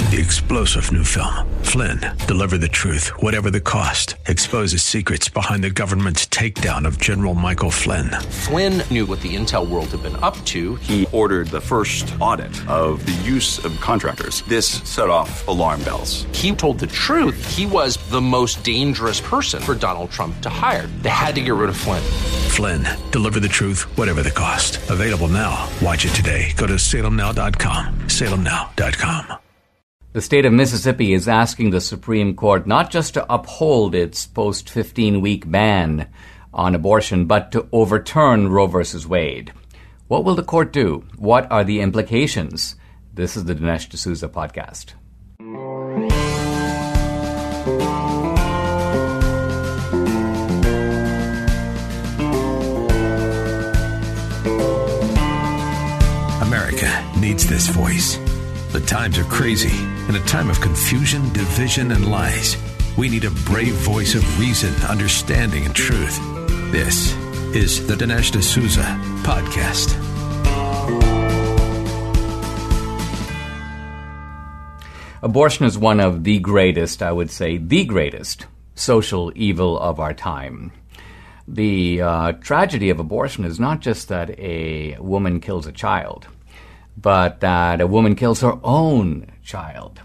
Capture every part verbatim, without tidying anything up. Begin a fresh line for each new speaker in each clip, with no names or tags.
The explosive new film, Flynn, Deliver the Truth, Whatever the Cost, exposes secrets behind the government's takedown of General Michael Flynn.
Flynn knew what the intel world had been up to.
He ordered the first audit of the use of contractors. This set off alarm bells.
He told the truth. He was the most dangerous person for Donald Trump to hire. They had to get rid of Flynn.
Flynn, Deliver the Truth, Whatever the Cost. Available now. Watch it today. Go to salem now dot com. salem now dot com.
The state of Mississippi is asking the Supreme Court not just to uphold its post fifteen-week ban on abortion, but to overturn Roe versus Wade. What will the court do? What are the implications? This is the Dinesh D'Souza podcast.
America needs this voice. The times are crazy. In a time of confusion, division, and lies, we need a brave voice of reason, understanding, and truth. This is the Dinesh D'Souza podcast.
Abortion is one of the greatest, I would say, the greatest social evil of our time. The uh, tragedy of abortion is not just that a woman kills a child, but that a woman kills her own child.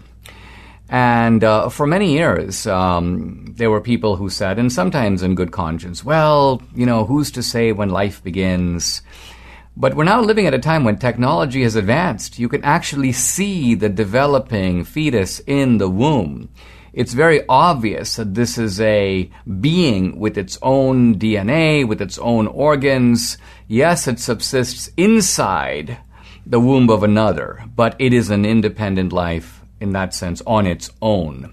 And uh, for many years, um, there were people who said, and sometimes in good conscience, well, you know, who's to say when life begins? But we're now living at a time when technology has advanced. You can actually see the developing fetus in the womb. It's very obvious that this is a being with its own D N A, with its own organs. Yes, it subsists inside the womb of another, but it is an independent life in that sense on its own.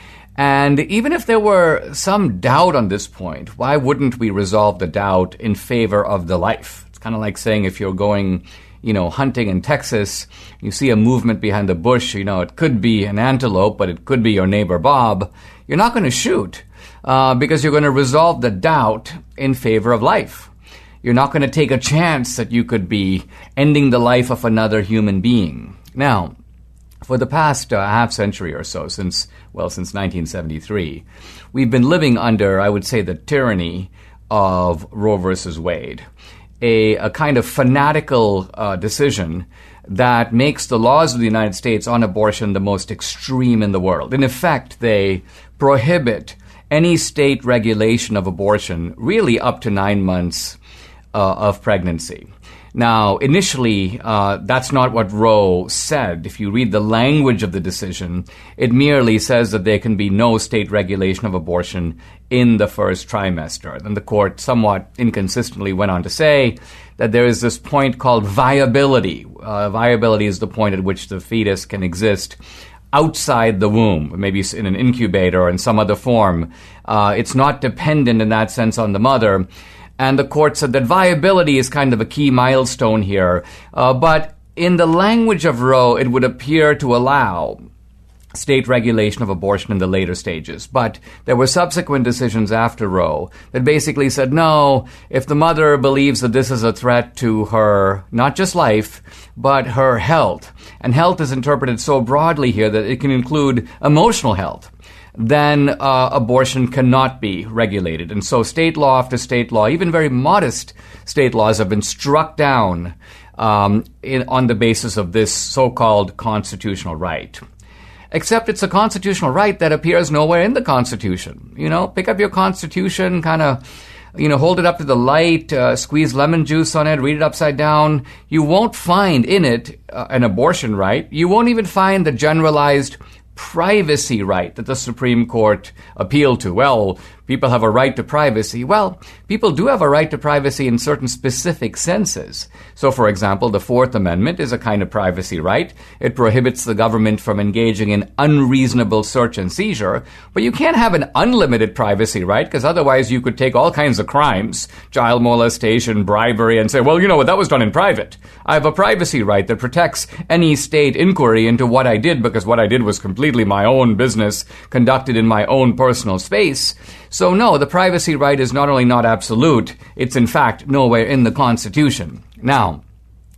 And even if there were some doubt on this point, why wouldn't we resolve the doubt in favor of the life? It's kind of like saying if you're going, you know, hunting in Texas, you see a movement behind the bush, you know, it could be an antelope, but it could be your neighbor Bob. You're not going to shoot uh, because you're going to resolve the doubt in favor of life. You're not going to take a chance that you could be ending the life of another human being. Now, for the past uh, half century or so, since, well, since nineteen seventy-three, we've been living under, I would say, the tyranny of Roe versus Wade, a, a kind of fanatical uh, decision that makes the laws of the United States on abortion the most extreme in the world. In effect, they prohibit any state regulation of abortion really up to nine months Uh, of pregnancy. Now, initially, uh, that's not what Roe said. If you read the language of the decision, it merely says that there can be no state regulation of abortion in the first trimester. Then the court somewhat inconsistently went on to say that there is this point called viability. Uh, viability is the point at which the fetus can exist outside the womb, maybe in an incubator or in some other form. Uh, it's not dependent in that sense on the mother. And the court said that viability is kind of a key milestone here. Uh, but in the language of Roe, it would appear to allow state regulation of abortion in the later stages. But there were subsequent decisions after Roe that basically said, no, if the mother believes that this is a threat to her, not just life, but her health, and health is interpreted so broadly here that it can include emotional health, then uh, abortion cannot be regulated. And so state law after state law, even very modest state laws, have been struck down um, in, on the basis of this so-called constitutional right. Except it's a constitutional right that appears nowhere in the Constitution. You know, pick up your Constitution, kind of, you know, hold it up to the light, uh, squeeze lemon juice on it, read it upside down. You won't find in it uh, an abortion right. You won't even find the generalized privacy right that the Supreme Court appealed to. Well, people have a right to privacy. Well, people do have a right to privacy in certain specific senses. So, for example, the Fourth Amendment is a kind of privacy right. It prohibits the government from engaging in unreasonable search and seizure. But you can't have an unlimited privacy right, because otherwise you could take all kinds of crimes, child molestation, bribery, and say, well, you know what, that was done in private. I have a privacy right that protects any state inquiry into what I did, because what I did was completely my own business, conducted in my own personal space. So no, the privacy right is not only not absolute, it's in fact nowhere in the Constitution. Now,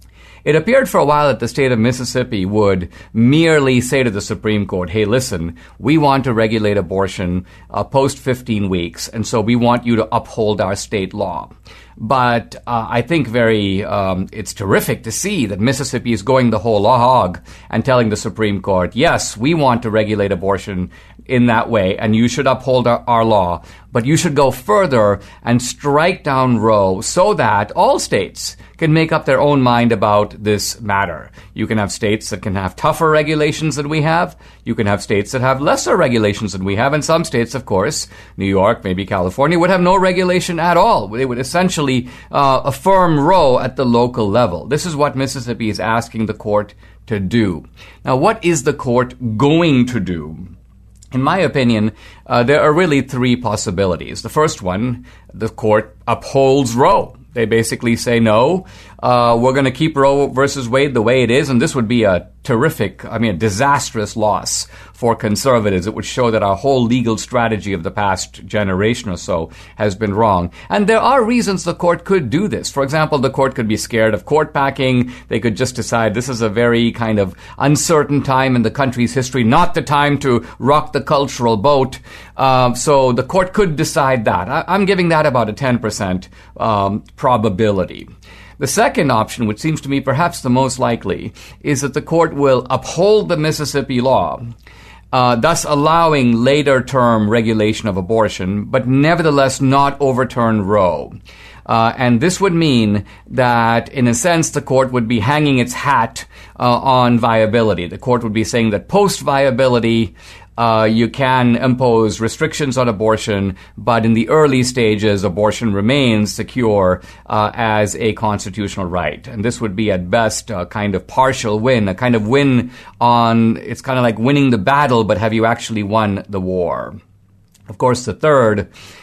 It appeared for a while that the state of Mississippi would merely say to the Supreme Court, hey, listen, we want to regulate abortion uh, post fifteen weeks, and so we want you to uphold our state law. But uh, I think very um, it's terrific to see that Mississippi is going the whole hog and telling the Supreme Court, yes, we want to regulate abortion in that way, and you should uphold our, our law. But you should go further and strike down Roe so that all states can make up their own mind about this matter. You can have states that can have tougher regulations than we have. You can have states that have lesser regulations than we have. And some states, of course, New York, maybe California, would have no regulation at all. They would essentially uh, affirm Roe at the local level. This is what Mississippi is asking the court to do. Now, what is the court going to do? In my opinion, uh, there are really three possibilities. The first one, the court upholds Roe. They basically say, no, uh, we're going to keep Roe versus Wade the way it is, and this would be a terrific, I mean, a disastrous loss for conservatives. It would show that our whole legal strategy of the past generation or so has been wrong. And there are reasons the court could do this. For example, the court could be scared of court packing. They could just decide this is a very kind of uncertain time in the country's history, not the time to rock the cultural boat. Uh, so the court could decide that. I- I'm giving that about a ten percent um, probability. The second option, which seems to me perhaps the most likely, is that the court will uphold the Mississippi law, uh, thus allowing later-term regulation of abortion, but nevertheless not overturn Roe. Uh, and this would mean that, in a sense, the court would be hanging its hat uh, on viability. The court would be saying that post-viability, Uh, you can impose restrictions on abortion, but in the early stages, abortion remains secure uh, as a constitutional right. And this would be at best a kind of partial win, a kind of win on, it's kind of like winning the battle, but have you actually won the war? Of course, the third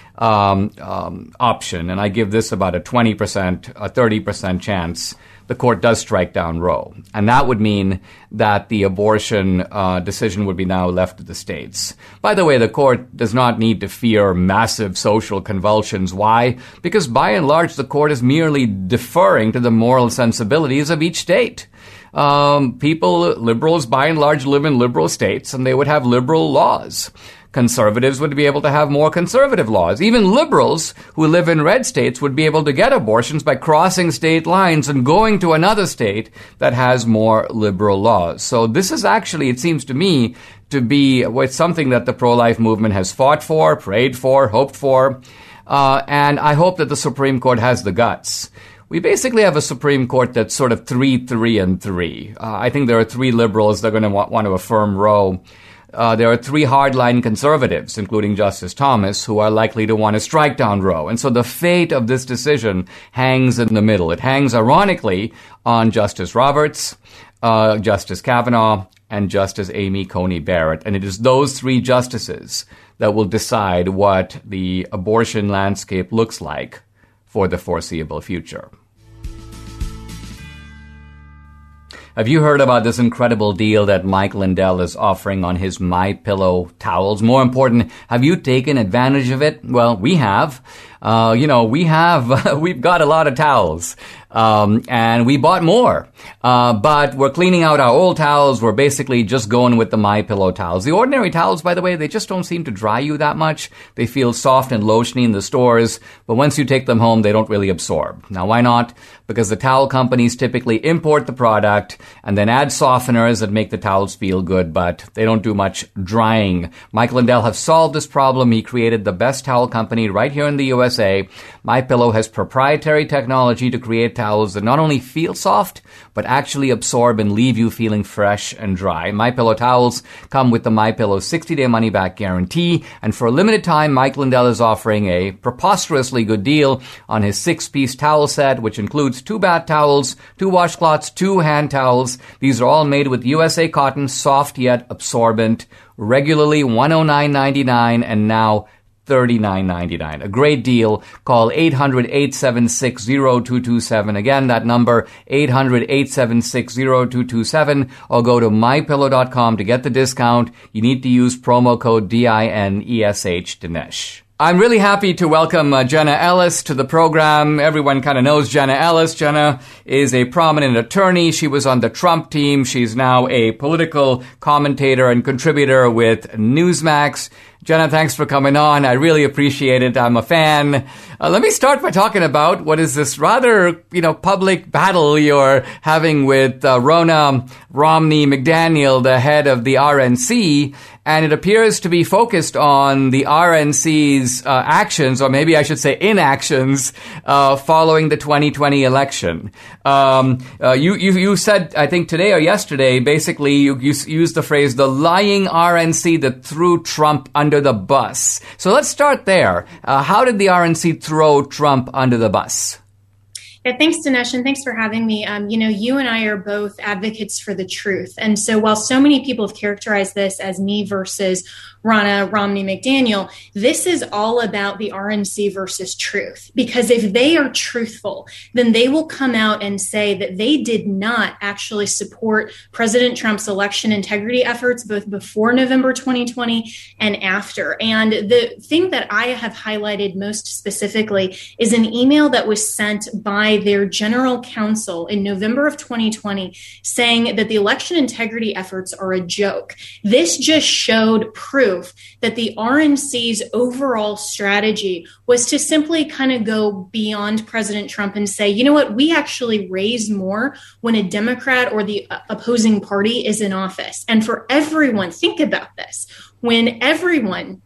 um, um, option, and I give this about a twenty percent, a thirty percent chance, the court does strike down Roe. And that would mean that the abortion uh, decision would be now left to the states. By the way, the court does not need to fear massive social convulsions. Why? Because by and large, the court is merely deferring to the moral sensibilities of each state. Um, people, liberals by and large, live in liberal states, and they would have liberal laws. Conservatives would be able to have more conservative laws. Even liberals who live in red states would be able to get abortions by crossing state lines and going to another state that has more liberal laws. So this is actually, it seems to me, to be well, something that the pro-life movement has fought for, prayed for, hoped for. Uh, and I hope that the Supreme Court has the guts. We basically have a Supreme Court that's sort of three, three, and three. Uh, I think there are three liberals that are going to want, want to affirm Roe. Uh, there are three hardline conservatives, including Justice Thomas, who are likely to want to strike down Roe. And so the fate of this decision hangs in the middle. It hangs, ironically, on Justice Roberts, uh, Justice Kavanaugh, and Justice Amy Coney Barrett. And it is those three justices that will decide what the abortion landscape looks like for the foreseeable future. Have you heard about this incredible deal that Mike Lindell is offering on his MyPillow towels? More important, have you taken advantage of it? Well, we have. Uh, you know, we have, we've got a lot of towels. Um, and we bought more. Uh, but we're cleaning out our old towels. We're basically just going with the MyPillow towels. The ordinary towels, by the way, they just don't seem to dry you that much. They feel soft and lotiony in the stores, but once you take them home, they don't really absorb. Now, why not? Because the towel companies typically import the product and then add softeners that make the towels feel good, but they don't do much drying. Mike Lindell has solved this problem. He created the best towel company right here in the U S A. MyPillow has proprietary technology to create towels that not only feel soft, but actually absorb and leave you feeling fresh and dry. MyPillow towels come with the MyPillow sixty-day money-back guarantee, and for a limited time, Mike Lindell is offering a preposterously good deal on his six-piece towel set, which includes two bath towels, two washcloths, two hand towels. These are all made with U S A cotton, soft yet absorbent, regularly one hundred nine dollars and ninety-nine cents, and now thirty-nine ninety-nine. A great deal. Call eight hundred, eight seven six, zero two two seven. Again, that number, eight hundred, eight seven six, zero two two seven, or go to my pillow dot com to get the discount. You need to use promo code D I N E S H, Dinesh. I'm really happy to welcome uh, Jenna Ellis to the program. Everyone kind of knows Jenna Ellis. Jenna is a prominent attorney. She was on the Trump team. She's now a political commentator and contributor with Newsmax. Jenna, thanks for coming on. I really appreciate it. I'm a fan. Uh, let me start by talking about what is this rather, you know, public battle you're having with uh, Ronna Romney McDaniel, the head of the R N C. And it appears to be focused on the R N C's uh, actions, or maybe I should say inactions, uh, following the twenty twenty election. Um, uh, you, you, you said, I think today or yesterday, basically you, you used the phrase, the lying R N C that threw Trump under the bus. So let's start there. Uh, how did the R N C throw Trump under the bus?
Yeah, thanks, Dinesh, and thanks for having me. Um, you know, you and I are both advocates for the truth. And so while so many people have characterized this as me versus Ronna Romney McDaniel, this is all about the R N C versus truth. Because if they are truthful, then they will come out and say that they did not actually support President Trump's election integrity efforts, both before November twenty twenty and after. And the thing that I have highlighted most specifically is an email that was sent by their general counsel in November of twenty twenty saying that the election integrity efforts are a joke. This just showed proof that the R N C's overall strategy was to simply kind of go beyond President Trump and say, you know what, we actually raise more when a Democrat or the opposing party is in office. And for everyone, think about this, when everyone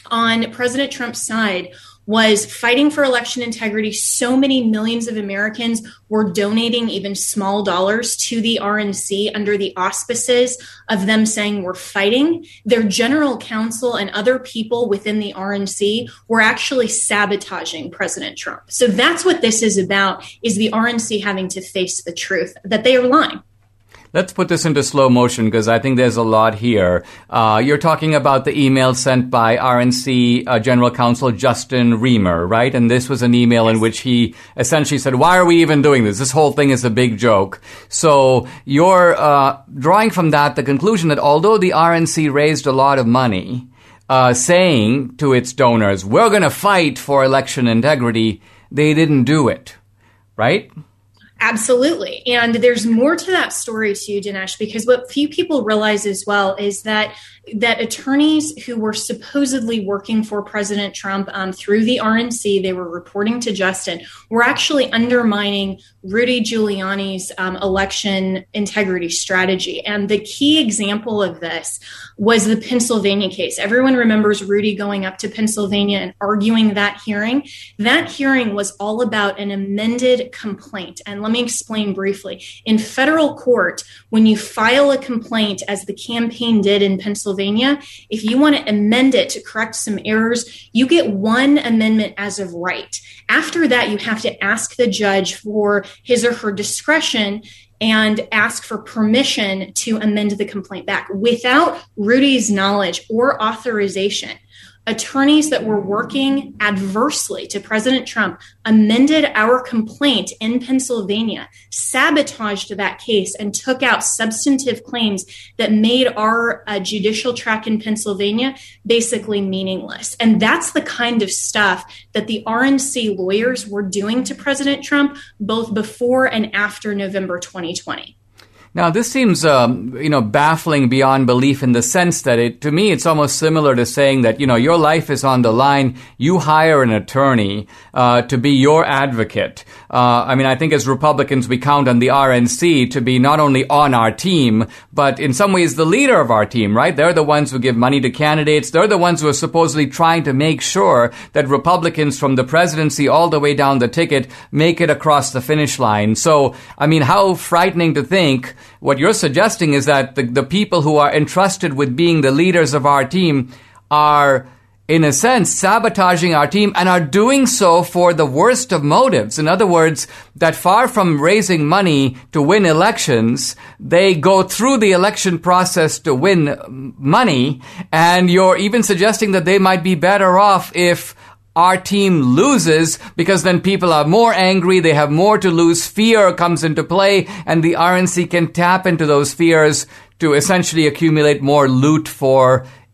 on President Trump's side was fighting for election integrity, so many millions of Americans were donating even small dollars to the R N C under the auspices of them saying we're fighting. Their general counsel and other people within the R N C were actually sabotaging President Trump. So that's what this is about, is the R N C having to face the truth that they are lying.
Let's put this into slow motion because I think there's a lot here. Uh, you're talking about the email sent by R N C uh, General Counsel Justin Riemer, right? And this was an email yes. in which he essentially said, why are we even doing this? This whole thing is a big joke. So you're uh, drawing from that the conclusion that although the R N C raised a lot of money, uh, saying to its donors, we're going to fight for election integrity, they didn't do it, right?
Absolutely. And there's more to that story too, Dinesh, because what few people realize as well is that that attorneys who were supposedly working for President Trump um, through the R N C, they were reporting to Justin, were actually undermining Rudy Giuliani's um, election integrity strategy. And the key example of this was the Pennsylvania case. Everyone remembers Rudy going up to Pennsylvania and arguing that hearing. That hearing was all about an amended complaint. And let me explain briefly. In federal court, when you file a complaint, as the campaign did in Pennsylvania, if you want to amend it to correct some errors, you get one amendment as of right. After that, you have to ask the judge for his or her discretion and ask for permission to amend the complaint back. Without Rudy's knowledge or authorization, attorneys that were working adversely to President Trump amended our complaint in Pennsylvania, sabotaged that case, and took out substantive claims that made our uh, judicial track in Pennsylvania basically meaningless. And that's the kind of stuff that the R N C lawyers were doing to President Trump both before and after November twenty twenty.
Now, this seems, um, you know, baffling beyond belief in the sense that it, to me, it's almost similar to saying that, you know, your life is on the line. You hire an attorney uh, to be your advocate. Uh, I mean, I think as Republicans, we count on the R N C to be not only on our team, but in some ways the leader of our team, right? They're the ones who give money to candidates. They're the ones who are supposedly trying to make sure that Republicans from the presidency all the way down the ticket make it across the finish line. So, I mean, how frightening to think. What you're suggesting is that the, the people who are entrusted with being the leaders of our team are, in a sense, sabotaging our team and are doing so for the worst of motives. In other words, that far from raising money to win elections, they go through the election process to win money. And you're even suggesting that they might be better off if our team loses, because then people are more angry, they have more to lose, fear comes into play, and the R N C can tap into those fears to essentially accumulate more loot for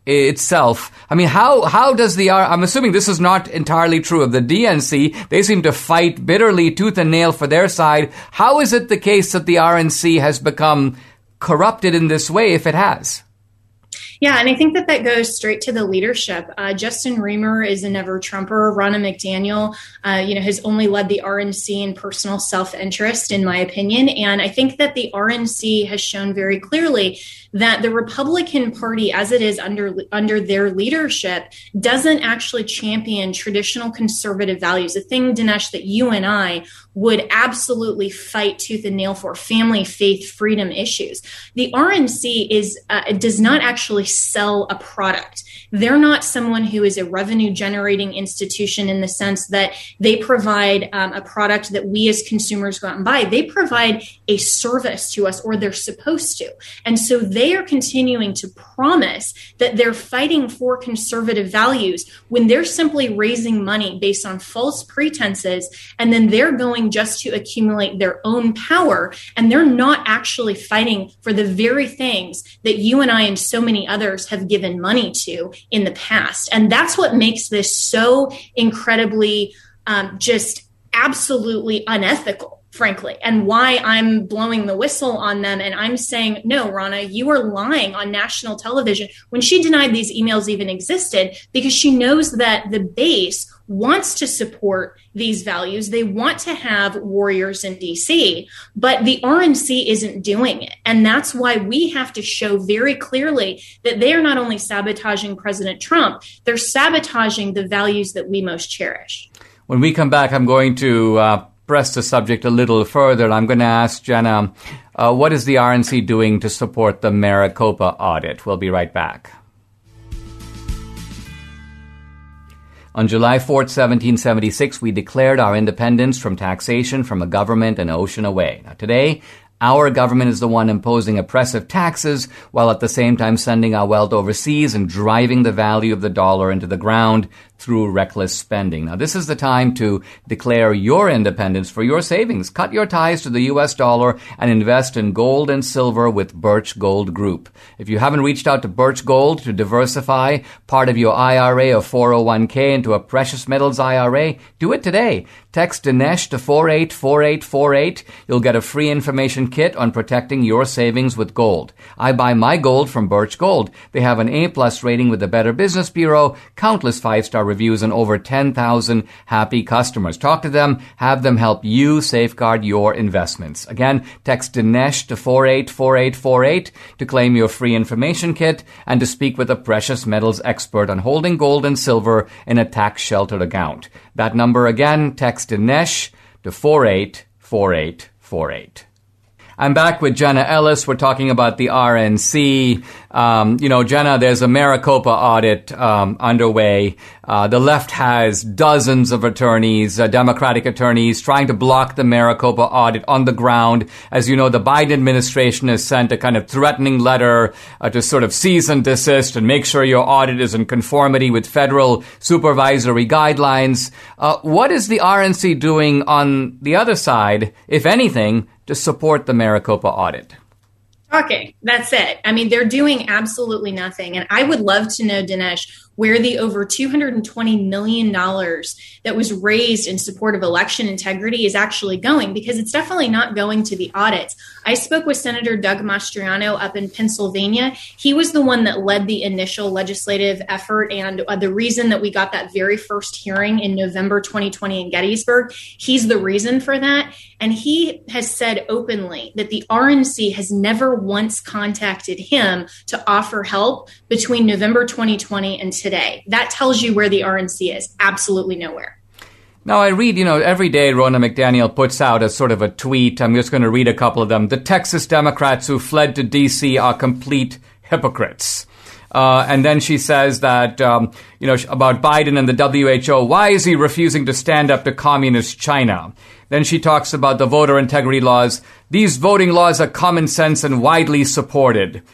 itself. I mean, how how does the, I'm assuming this is not entirely true of the D N C. They seem to fight bitterly, tooth and nail for their side. How is it the case that the R N C has become corrupted in this way, if it has?
Yeah, and I think that that goes straight to the leadership. Uh, Justin Reamer is a never-Trumper. Ronna McDaniel, uh, you know, has only led the R N C in personal self-interest, in my opinion. And I think that the R N C has shown very clearly that the Republican Party, as it is under under their leadership, doesn't actually champion traditional conservative values, a thing, Dinesh, that you and I would absolutely fight tooth and nail for, family, faith, freedom issues. The R N C is uh, does not actually sell a product. They're not someone who is a revenue generating institution in the sense that they provide um, a product that we as consumers go out and buy. They provide a service to us, or they're supposed to. And so they are continuing to promise that they're fighting for conservative values when they're simply raising money based on false pretenses, and then they're going just to accumulate their own power, and they're not actually fighting for the very things that you and I and so many others have given money to in the past. And that's what makes this so incredibly um, just absolutely unethical, frankly, and why I'm blowing the whistle on them. And I'm saying, no, Ronna, you are lying on national television when she denied these emails even existed, because she knows that the base wants to support these values. They want to have warriors in D C, but the R N C isn't doing it. And that's why we have to show very clearly that they are not only sabotaging President Trump, they're sabotaging the values that we most cherish.
When we come back, I'm going to uh, press the subject a little further. I'm going to ask Jenna, uh, what is the R N C doing to support the Maricopa audit? We'll be right back. On July fourth, seventeen seventy-six, we declared our independence from taxation from a government an ocean away. Now, today, our government is the one imposing oppressive taxes while at the same time sending our wealth overseas and driving the value of the dollar into the ground through reckless spending. Now, this is the time to declare your independence for your savings. Cut your ties to the U S dollar and invest in gold and silver with Birch Gold Group. If you haven't reached out to Birch Gold to diversify part of your I R A or four oh one k into a precious metals I R A, do it today. Text Dinesh to four eight four eight four eight. You'll get a free information kit on protecting your savings with gold. I buy my gold from Birch Gold. They have an A-plus rating with the Better Business Bureau, countless five-star reviews, and over ten thousand happy customers. Talk to them. Have them help you safeguard your investments. Again, text Dinesh to four eight four eight four eight to claim your free information kit and to speak with a precious metals expert on holding gold and silver in a tax-sheltered account. That number again, text Dinesh to four eight four eight four eight. I'm back with Jenna Ellis. We're talking about the R N C. Um, you know, Jenna, there's a Maricopa audit um, underway. Uh, the left has dozens of attorneys, uh, Democratic attorneys, trying to block the Maricopa audit on the ground. As you know, the Biden administration has sent a kind of threatening letter uh, to sort of cease and desist and make sure your audit is in conformity with federal supervisory guidelines. Uh, what is the R N C doing on the other side, if anything, to support the Maricopa audit?
Talking. That's it. I mean, they're doing absolutely nothing. And I would love to know, Dinesh, where the over two hundred twenty million dollars that was raised in support of election integrity is actually going, because it's definitely not going to the audits. I spoke with Senator Doug Mastriano up in Pennsylvania. He was the one that led the initial legislative effort, and uh, the reason that we got that very first hearing in November twenty twenty in Gettysburg, he's the reason for that. And he has said openly that the R N C has never once contacted him to offer help between November twenty twenty and today. That tells you where the R N C is. Absolutely nowhere.
Now, I read, you know, every day Ronna McDaniel puts out a sort of a tweet. I'm just going to read a couple of them. The Texas Democrats who fled to D C are complete hypocrites. Uh, and then she says that, um, you know, about Biden and the W H O. Why is he refusing to stand up to communist China? Then she talks about the voter integrity laws. These voting laws are common sense and widely supported.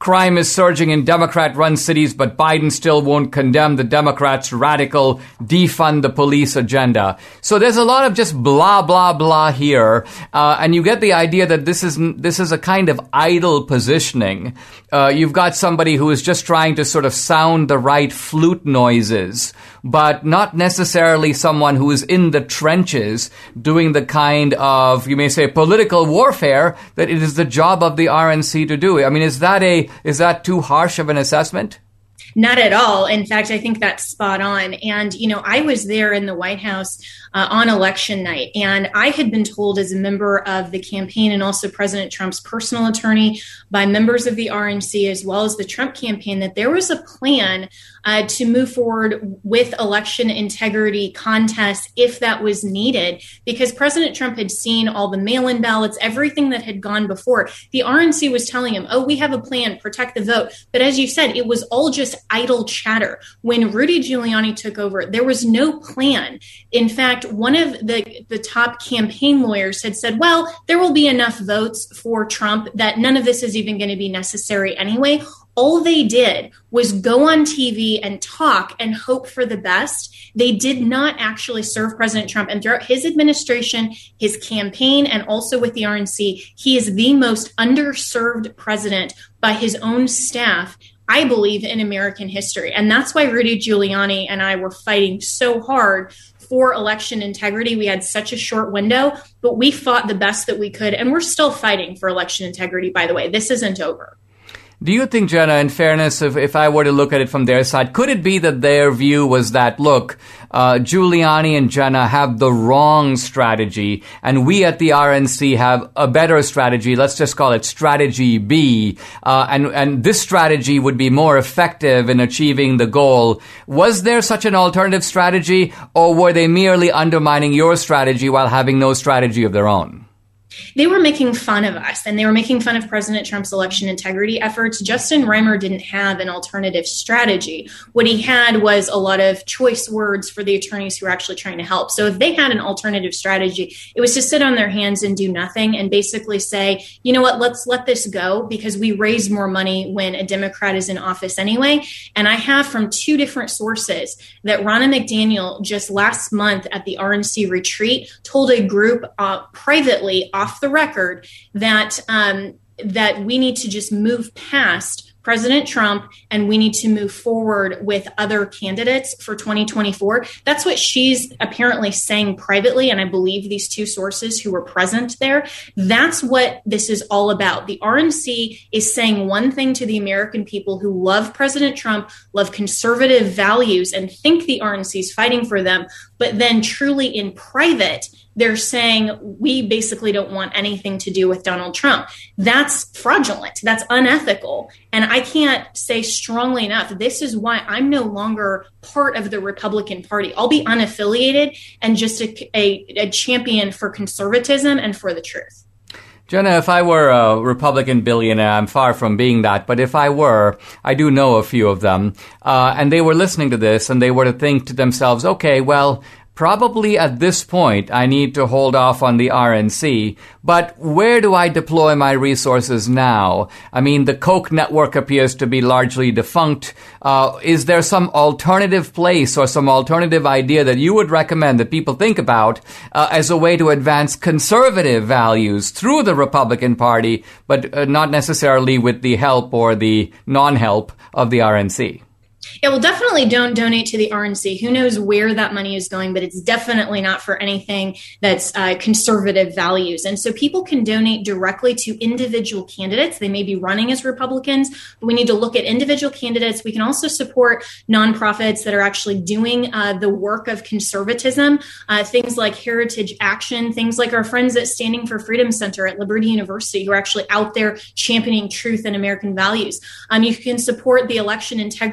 Crime is surging in Democrat-run cities, but Biden still won't condemn the Democrats' radical defund the police agenda. So there's a lot of just blah, blah, blah here. Uh, and you get the idea that this is, this is a kind of idle positioning. Uh, you've got somebody who is just trying to sort of sound the right flute noises, but not necessarily someone who is in the trenches doing the kind of, you may say, political warfare that it is the job of the R N C to do. I mean, is that a is that too harsh of an assessment?
Not at all. In fact, I think that's spot on. And, you know, I was there in the White House uh, on election night, and I had been told as a member of the campaign and also President Trump's personal attorney by members of the R N C as well as the Trump campaign that there was a plan uh, to move forward with election integrity contests if that was needed, because President Trump had seen all the mail-in ballots, everything that had gone before. The R N C was telling him, oh, we have a plan, protect the vote. But as you said, it was all just idle chatter. When Rudy Giuliani took over, there was no plan. In fact, one of the, the top campaign lawyers had said, well, there will be enough votes for Trump that none of this is even going to be necessary anyway. All they did was go on T V and talk and hope for the best. They did not actually serve President Trump. And throughout his administration, his campaign, and also with the R N C, he is the most underserved president by his own staff, I believe, in American history. And that's why Rudy Giuliani and I were fighting so hard for election integrity. We had such a short window, but we fought the best that we could. And we're still fighting for election integrity, by the way. This isn't over.
Do you think, Jenna, in fairness, if, if I were to look at it from their side, could it be that their view was that, look, uh, Giuliani and Jenna have the wrong strategy, and we at the R N C have a better strategy, let's just call it strategy B, uh, and, and this strategy would be more effective in achieving the goal? Was there such an alternative strategy, or were they merely undermining your strategy while having no strategy of their own?
They were making fun of us, and they were making fun of President Trump's election integrity efforts. Justin Reimer didn't have an alternative strategy. What he had was a lot of choice words for the attorneys who were actually trying to help. So if they had an alternative strategy, it was to sit on their hands and do nothing and basically say, you know what, let's let this go because we raise more money when a Democrat is in office anyway. And I have from two different sources that Ronna McDaniel just last month at the R N C retreat told a group uh, privately off the record that um, that we need to just move past President Trump and we need to move forward with other candidates for twenty twenty-four. That's what she's apparently saying privately. And I believe these two sources who were present there. That's what this is all about. The R N C is saying one thing to the American people who love President Trump, love conservative values, and think the R N C is fighting for them. But then truly in private, they're saying we basically don't want anything to do with Donald Trump. That's fraudulent. That's unethical. And I can't say strongly enough, this is why I'm no longer part of the Republican Party. I'll be unaffiliated and just a, a, a champion for conservatism and for the truth.
Jenna, if I were a Republican billionaire, I'm far from being that, but if I were, I do know a few of them, uh, and they were listening to this and they were to think to themselves, okay, well, probably at this point, I need to hold off on the R N C, but where do I deploy my resources now? I mean, the Koch network appears to be largely defunct. Uh, is there some alternative place or some alternative idea that you would recommend that people think about uh, as a way to advance conservative values through the Republican Party, but uh, not necessarily with the help or the non-help of the R N C?
Yeah, well, definitely don't donate to the R N C. Who knows where that money is going, but it's definitely not for anything that's uh, conservative values. And so people can donate directly to individual candidates. They may be running as Republicans, but we need to look at individual candidates. We can also support nonprofits that are actually doing uh, the work of conservatism, uh, things like Heritage Action, things like our friends at Standing for Freedom Center at Liberty University, who are actually out there championing truth and American values. Um, you can support the Election Integrity Partnership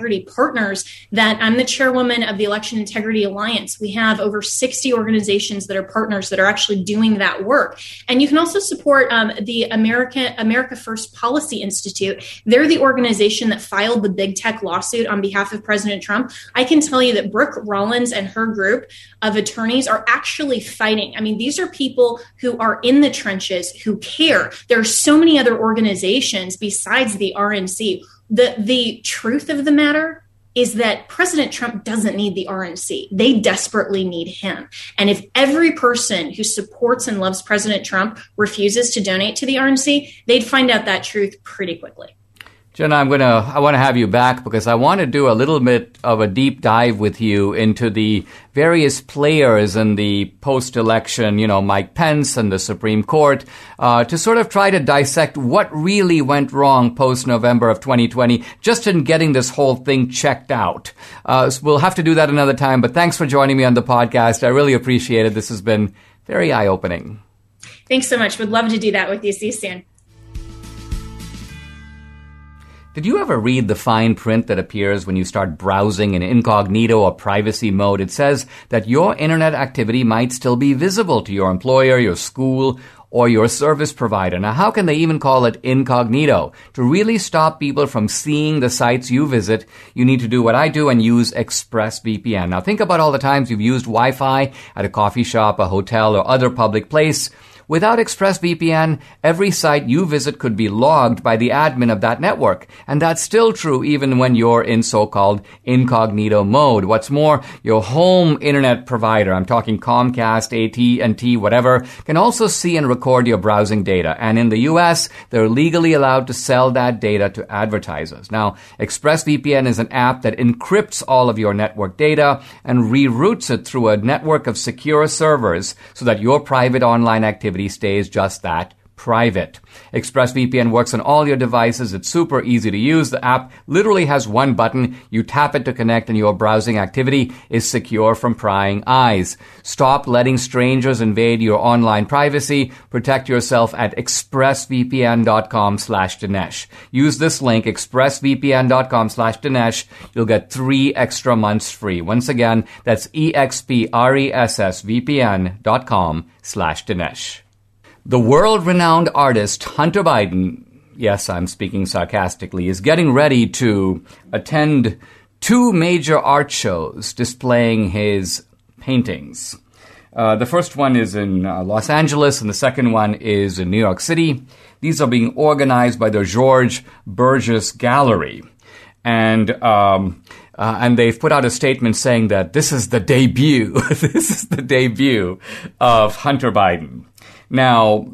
partners that I'm the chairwoman of the Election Integrity Alliance. We have over sixty organizations that are partners that are actually doing that work. And you can also support um, the American America First Policy Institute. They're the organization that filed the big tech lawsuit on behalf of President Trump. I can tell you that Brooke Rollins and her group of attorneys are actually fighting. I mean, these are people who are in the trenches, who care. There are so many other organizations besides the R N C. The, the truth of the matter is that President Trump doesn't need the R N C. They desperately need him. And if every person who supports and loves President Trump refuses to donate to the R N C, they'd find out that truth pretty quickly.
Jenna, I'm gonna. I want to have you back because I want to do a little bit of a deep dive with you into the various players in the post-election, you know, Mike Pence and the Supreme Court, uh, to sort of try to dissect what really went wrong post-November of twenty twenty, just in getting this whole thing checked out. Uh, so we'll have to do that another time. But thanks for joining me on the podcast. I really appreciate it. This has been very eye-opening.
Thanks so much. Would love to do that with you. See you soon.
Did you ever read the fine print that appears when you start browsing in incognito or privacy mode? It says that your internet activity might still be visible to your employer, your school, or your service provider. Now, how can they even call it incognito? To really stop people from seeing the sites you visit, you need to do what I do and use ExpressVPN. Now, think about all the times you've used Wi-Fi at a coffee shop, a hotel, or other public place. Without ExpressVPN, every site you visit could be logged by the admin of that network. And that's still true even when you're in so-called incognito mode. What's more, your home internet provider, I'm talking Comcast, A T and T, whatever, can also see and record your browsing data. And in the U S, they're legally allowed to sell that data to advertisers. Now, ExpressVPN is an app that encrypts all of your network data and reroutes it through a network of secure servers so that your private online activity stays just that, private. ExpressVPN works on all your devices. It's super easy to use. The app literally has one button. You tap it to connect and your browsing activity is secure from prying eyes. Stop letting strangers invade your online privacy. Protect yourself at expressvpn.com slash Dinesh. Use this link, expressvpn.com slash Dinesh. You'll get three extra months free. Once again, that's expressvpn.com slash Dinesh. The world-renowned artist Hunter Biden, yes, I'm speaking sarcastically, is getting ready to attend two major art shows displaying his paintings. Uh, the first one is in uh, Los Angeles, and the second one is in New York City. These are being organized by the George Burgess Gallery. And um, uh, and they've put out a statement saying that this is the debut, this is the debut of Hunter Biden. Now,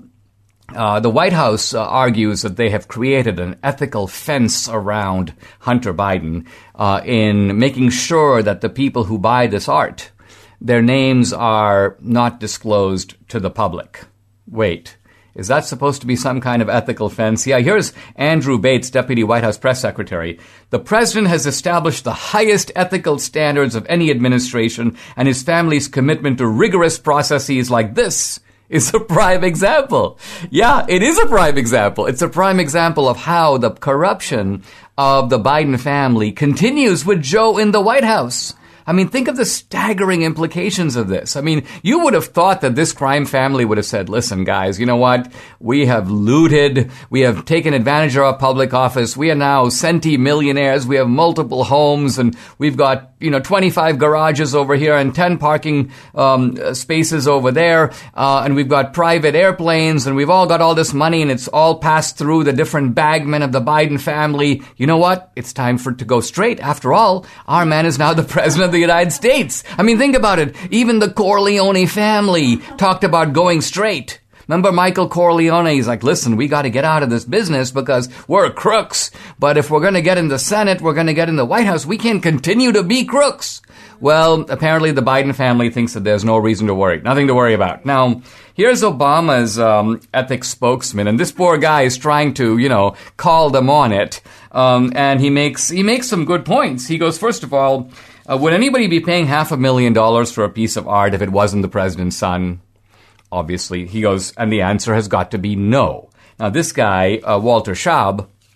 uh, the White House uh, argues that they have created an ethical fence around Hunter Biden uh, in making sure that the people who buy this art, their names are not disclosed to the public. Wait, is that supposed to be some kind of ethical fence? Yeah, here's Andrew Bates, Deputy White House Press Secretary. The president has established the highest ethical standards of any administration, and his family's commitment to rigorous processes like this is a prime example. Yeah, it is a prime example. It's a prime example of how the corruption of the Biden family continues with Joe in the White House. I mean, think of the staggering implications of this. I mean, you would have thought that this crime family would have said, listen, guys, you know what? We have looted. We have taken advantage of our public office. We are now centimillionaires. We have multiple homes, and we've got, you know, twenty-five garages over here and ten parking um, spaces over there. Uh, and we've got private airplanes, and we've all got all this money, and it's all passed through the different bagmen of the Biden family. You know what? It's time for it to go straight. After all, our man is now the president of the United States. I mean, think about it. Even the Corleone family talked about going straight. Remember Michael Corleone? He's like, listen, we got to get out of this business because we're crooks. But if we're going to get in the Senate, we're going to get in the White House. We can't continue to be crooks. Well, apparently the Biden family thinks that there's no reason to worry. Nothing to worry about. Now, here's Obama's um, ethics spokesman, and this poor guy is trying to, you know, call them on it. Um, and he makes he makes some good points. He goes, first of all, Uh, would anybody be paying half a million dollars for a piece of art if it wasn't the president's son? Obviously, he goes, and the answer has got to be no. Now, this guy, uh, Walter Schaub,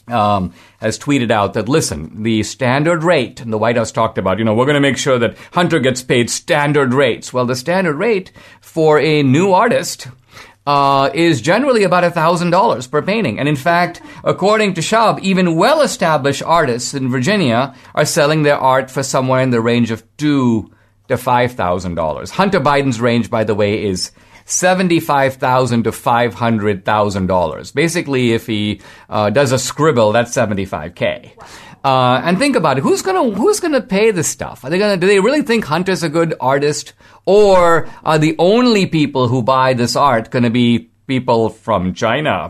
um, has tweeted out that, listen, the standard rate, and the White House talked about, you know, we're going to make sure that Hunter gets paid standard rates. Well, the standard rate for a new artist uh, is generally about one thousand dollars per painting. And in fact, according to Schaub, even well-established artists in Virginia are selling their art for somewhere in the range of two thousand to five thousand dollars. Hunter Biden's range, by the way, is seventy-five thousand dollars to five hundred thousand dollars. Basically, if he uh, does a scribble, that's seventy-five K. Uh, and think about it. Who's gonna who's gonna pay this stuff? Are they gonna? Do they really think Hunter's a good artist, or are the only people who buy this art gonna be people from China?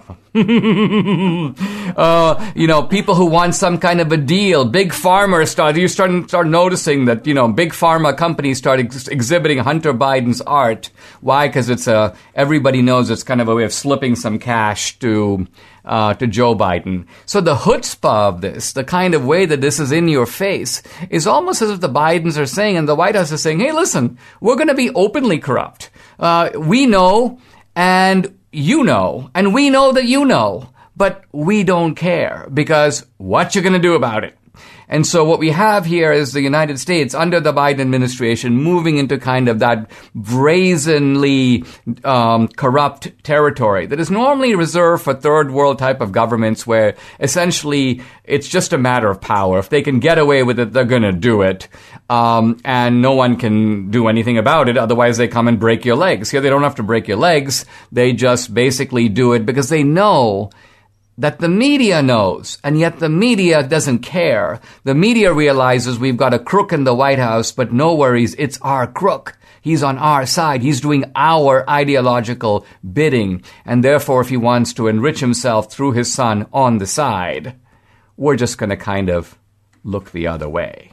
uh, you know, people who want some kind of a deal. Big Pharma start, you start, start noticing that, you know, big pharma companies start ex- exhibiting Hunter Biden's art. Why? Because it's a, everybody knows it's kind of a way of slipping some cash to, uh, to Joe Biden. So the chutzpah of this, the kind of way that this is in your face, is almost as if the Bidens are saying, and the White House is saying, hey, listen, we're going to be openly corrupt. Uh, we know, and you know, and we know that you know, but we don't care, because what you going to do about it? And so what we have here is the United States under the Biden administration moving into kind of that brazenly um, corrupt territory that is normally reserved for third world type of governments, where essentially it's just a matter of power. If they can get away with it, they're going to do it. Um, and no one can do anything about it. Otherwise, they come and break your legs. Here, they don't have to break your legs. They just basically do it because they know that the media knows, and yet the media doesn't care. The media realizes we've got a crook in the White House, but no worries, it's our crook. He's on our side. He's doing our ideological bidding. And therefore, if he wants to enrich himself through his son on the side, we're just going to kind of look the other way.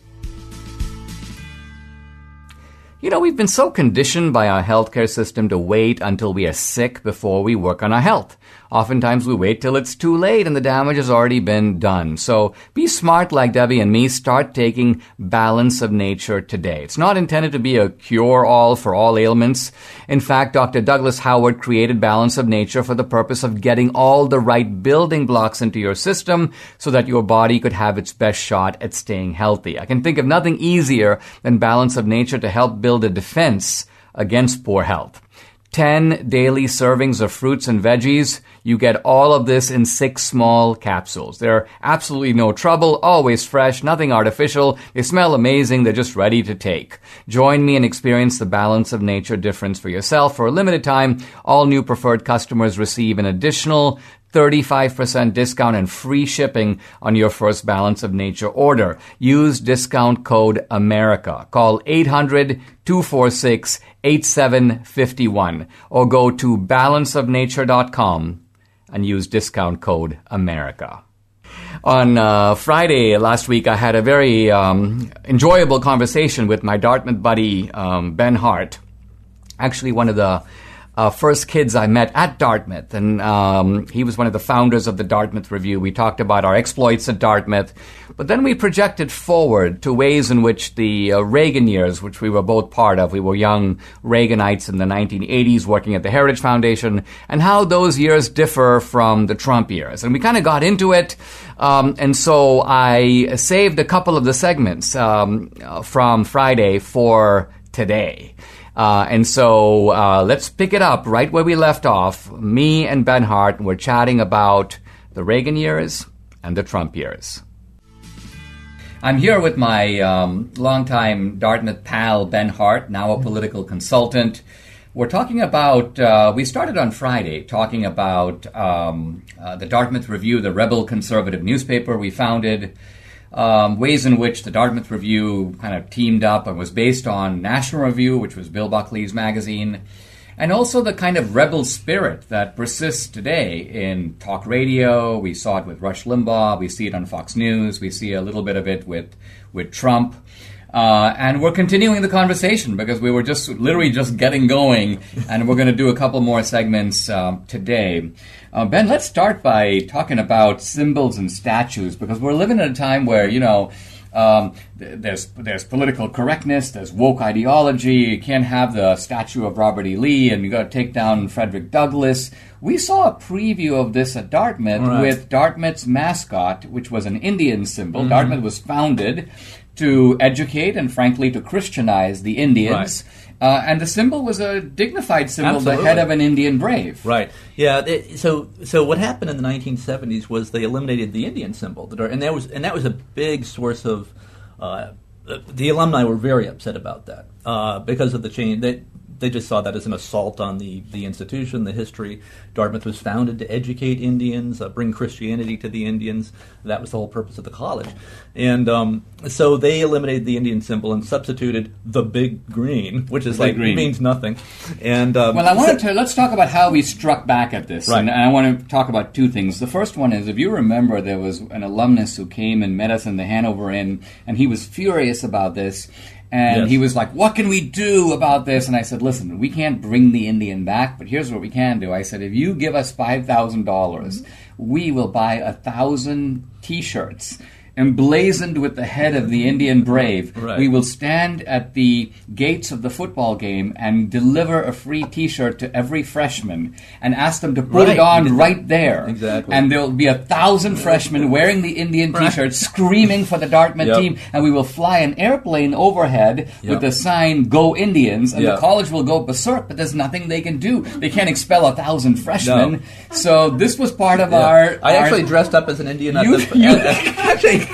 You know, we've been so conditioned by our healthcare system to wait until we are sick before we work on our health. Oftentimes we wait till it's too late and the damage has already been done. So be smart like Debbie and me. Start taking Balance of Nature today. It's not intended to be a cure-all for all ailments. In fact, Doctor Douglas Howard created Balance of Nature for the purpose of getting all the right building blocks into your system so that your body could have its best shot at staying healthy. I can think of nothing easier than Balance of Nature to help build a defense against poor health. ten daily servings of fruits and veggies. You get all of this in six small capsules. They're absolutely no trouble, always fresh, nothing artificial. They smell amazing. They're just ready to take. Join me and experience the Balance of Nature difference for yourself. For a limited time, all new preferred customers receive an additional thirty-five percent discount and free shipping on your first Balance of Nature order. Use discount code AMERICA. Call eight hundred, two four six, eight seven five one or go to balance of nature dot com and use discount code AMERICA. On uh, Friday last week, I had a very um, enjoyable conversation with my Dartmouth buddy, um, Ben Hart. Actually, one of the Uh, first kids I met at Dartmouth, and um, he was one of the founders of the Dartmouth Review. We talked about our exploits at Dartmouth, but then we projected forward to ways in which the uh, Reagan years, which we were both part of, we were young Reaganites in the nineteen eighties working at the Heritage Foundation, and how those years differ from the Trump years. And we kind of got into it, um, and so I saved a couple of the segments um, from Friday for today. Uh, and so uh, let's pick it up right where we left off. Me and Ben Hart were chatting about the Reagan years and the Trump years. I'm here with my um, longtime Dartmouth pal, Ben Hart, now a political consultant. We're talking about, uh, we started on Friday talking about um, uh, the Dartmouth Review, the rebel conservative newspaper we founded. Um, ways in which the Dartmouth Review kind of teamed up and was based on National Review, which was Bill Buckley's magazine, and also the kind of rebel spirit that persists today in talk radio. We saw it with Rush Limbaugh. We see it on Fox News. We see a little bit of it with, with Trump. Uh, and we're continuing the conversation because we were just literally just getting going, and we're going to do a couple more segments um, today. Uh, Ben, let's start by talking about symbols and statues, because we're living in a time where, you know, Um, th- there's there's political correctness, there's woke ideology. You can't have the statue of Robert E. Lee, and you got to take down Frederick Douglass. We saw a preview of this at Dartmouth
right.
with Dartmouth's mascot, which was an Indian symbol.
Mm-hmm.
Dartmouth was founded to educate and, frankly, to Christianize the Indians.
Right.
Uh, and the symbol was a dignified symbol,
Absolutely.
the head of an Indian brave.
Right. Yeah. It, so, so what happened in the nineteen seventies was they eliminated the Indian symbol, the, and that was and that was a big source of. Uh, the alumni were very upset about that uh, because of the change. They they just saw that as an assault on the the institution, the history. Dartmouth was founded to educate Indians, uh, bring Christianity to the Indians. That was the whole purpose of the college, and um, so they eliminated the Indian symbol and substituted the big green, which is
The
like
green.
means nothing. And um,
Well, I wanted
so-
to let's talk about how we struck back at this,
Right.
and I want to talk about two things. The first one is, if you remember, there was an alumnus who came and met us in the Hanover Inn, and he was furious about this. And
Yes.
he was like, what can we do about this? And I said, listen, we can't bring the Indian back, but here's what we can do. I said, if you give us five thousand dollars, we will buy a thousand T-shirts emblazoned with the head of the Indian brave.
Right.
We will stand at the gates of the football game and deliver a free T-shirt to every freshman and ask them to put
Right.
it on
We did
right
that.
there.
Exactly.
And there'll be a thousand freshmen wearing the Indian
Right.
T-shirts, screaming for the Dartmouth
Yep.
team, and we will fly an airplane overhead
Yep.
with the sign "Go Indians," and
Yep.
the college will go berserk. But there's nothing they can do. They can't expel a thousand freshmen.
No.
So this was part of
Yeah.
our.
I
our-
actually dressed up as an Indian at
You,
the,
you
at-
actually.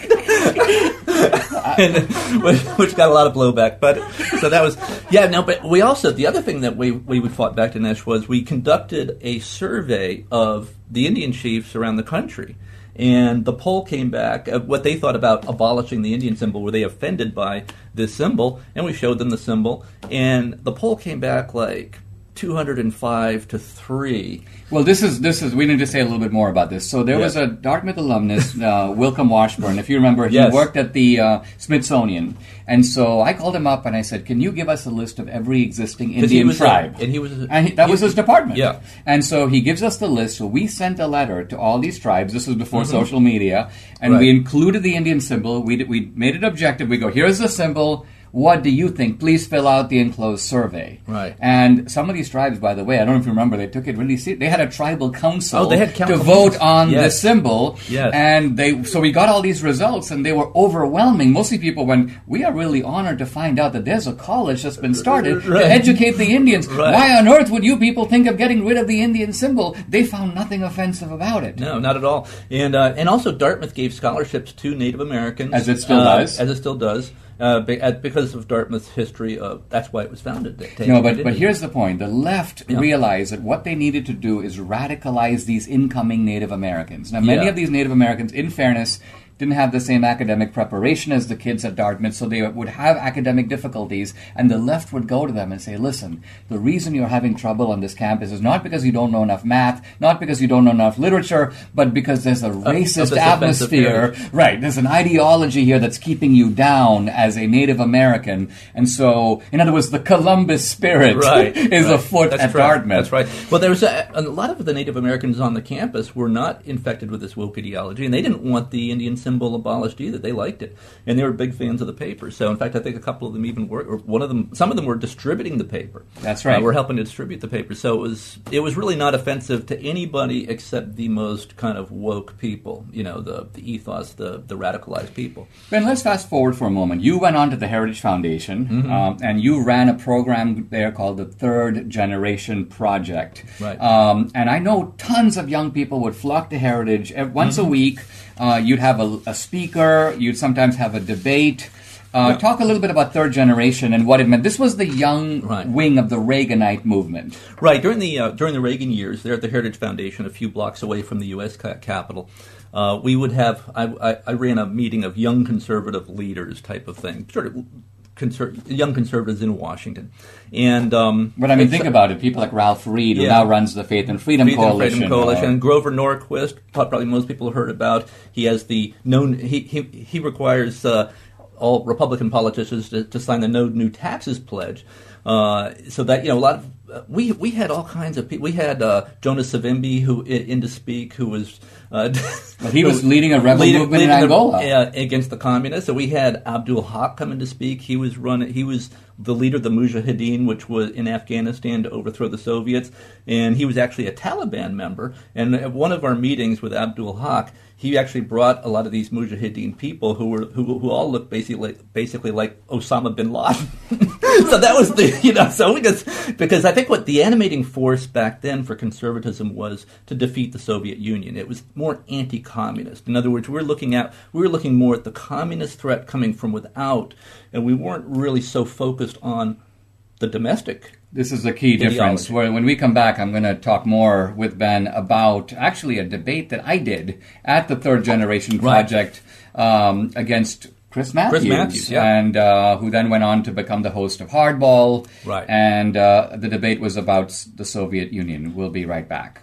and, which, which got a lot of blowback. But so that was yeah. No, but we also the other thing that we we fought back to Nash was we conducted a survey of the Indian chiefs around the country. And the poll came back of what they thought about abolishing the Indian symbol. Were they offended by this symbol? And we showed them the symbol. And the poll came back like two hundred five to three.
Well, this is this is. We need to say a little bit more about this. So there
Yes.
was a Dartmouth alumnus, uh, Wilcom Washburn. If you remember, he
Yes.
worked at the uh, Smithsonian, and so I called him up and I said, "Can you give us a list of every existing
'Cause he
Indian
was a-
tribe?"
and he was a-
and he, that
he-
was his department.
Yeah.
And so he gives us the list. So we sent a letter to all these tribes. This was before social media, and
Right.
we included the Indian symbol. We did, we made it objective. We go, "Here's the symbol. What do you think? Please fill out the enclosed survey."
Right.
And some of these tribes, by the way, I don't know if you remember, they took it really seriously. They had a tribal council
Oh, they had
to
council
vote
meetings.
on the
Yes.
symbol.
Yes.
And they so we got all these results, and they were overwhelming. Mostly people went, "We are really honored to find out that there's a college that's been started
Right.
to educate the Indians.
Right.
Why on earth would you people think of getting rid of the Indian symbol?" They found nothing offensive about it.
No, not at all. And uh, and also Dartmouth gave scholarships to Native Americans,
As it still
uh,
does.
as it still does, uh, be, uh, because of Dartmouth's history. Of that's why it was founded. to- to
No,
educate
but, but
Indians.
here's the point. The left
Yeah.
realized that what they needed to do is radicalize these incoming Native Americans. Now, many
Yeah.
of these Native Americans, in fairness, didn't have the same academic preparation as the kids at Dartmouth, so they would have academic difficulties, and the left would go to them and say, listen, the reason you're having trouble on this campus is not because you don't know enough math, not because you don't know enough literature, but because there's a racist
this offensive
atmosphere.
heritage.
Right, there's an ideology here that's keeping you down as a Native American, and so, in other words, the Columbus spirit
right,
is
right.
afoot
That's
at
right.
Dartmouth.
That's right. Well, there was a, a lot of the Native Americans on the campus were not infected with this woke ideology, and they didn't want the Indian symbol abolished either. They liked it, and they were big fans of the paper. So, in fact, I think a couple of them even were, or one of them, some of them were distributing the paper.
That's right.
Uh, were helping to distribute the paper. So it was it was really not offensive to anybody except the most kind of woke people. You know, the the ethos, the the radicalized people.
Ben, let's fast forward for a moment. You went on to the Heritage Foundation,
Mm-hmm.
um, and you ran a program there called the Third Generation Project.
Right.
Um, and I know tons of young people would flock to Heritage. Ev- Once
Mm-hmm.
a week, uh, you'd have a, a speaker, you'd sometimes have a debate. Uh,
Yeah.
Talk a little bit about Third Generation and what it meant. This was the young
Right.
wing of the Reaganite movement.
Right during the uh, during the Reagan years, there at the Heritage Foundation, a few blocks away from the U S ca- Capitol, uh, we would have. I, I, I ran a meeting of young conservative leaders, type of thing, sort of conser- young conservatives in Washington, and um,
But I mean,
it's-
think about it. People like Ralph Reed, who
Yeah.
now runs the Faith and Freedom
Freedom,
Coalition.
Freedom Coalition.
uh,
And Grover Norquist, probably most people have heard about. He has the known. He he he requires uh, all Republican politicians to, to sign the No New Taxes pledge, uh, so that you know a lot of we we had all kinds of people. We had uh, Jonas Savimbi who in to speak, who was uh,
well, he was leading a rebel leading, movement leading in Angola
the, uh, against the communists. So we had Abdul Haq come in to speak. He was running. He was the leader of the Mujahideen, which was in Afghanistan to overthrow the Soviets, and he was actually a Taliban member. And at one of our meetings with Abdul Haq, he actually brought a lot of these Mujahideen people who were who, who all looked basically basically like Osama bin Laden. So that was the you know so because because I think what the animating force back then for conservatism was to defeat the Soviet Union. It was more anti-communist. In other words, we're looking at we were looking more at the communist threat coming from without, and we weren't really so focused on the domestic.
This is a key difference. Where when we come back, I'm going to talk more with Ben about actually a debate that I did at the Third Generation Project right. um, against Chris Matthews,
Chris Matthews yeah.
and uh, who then went on to become the host of Hardball.
Right.
And uh, the debate was about the Soviet Union. We'll be right back.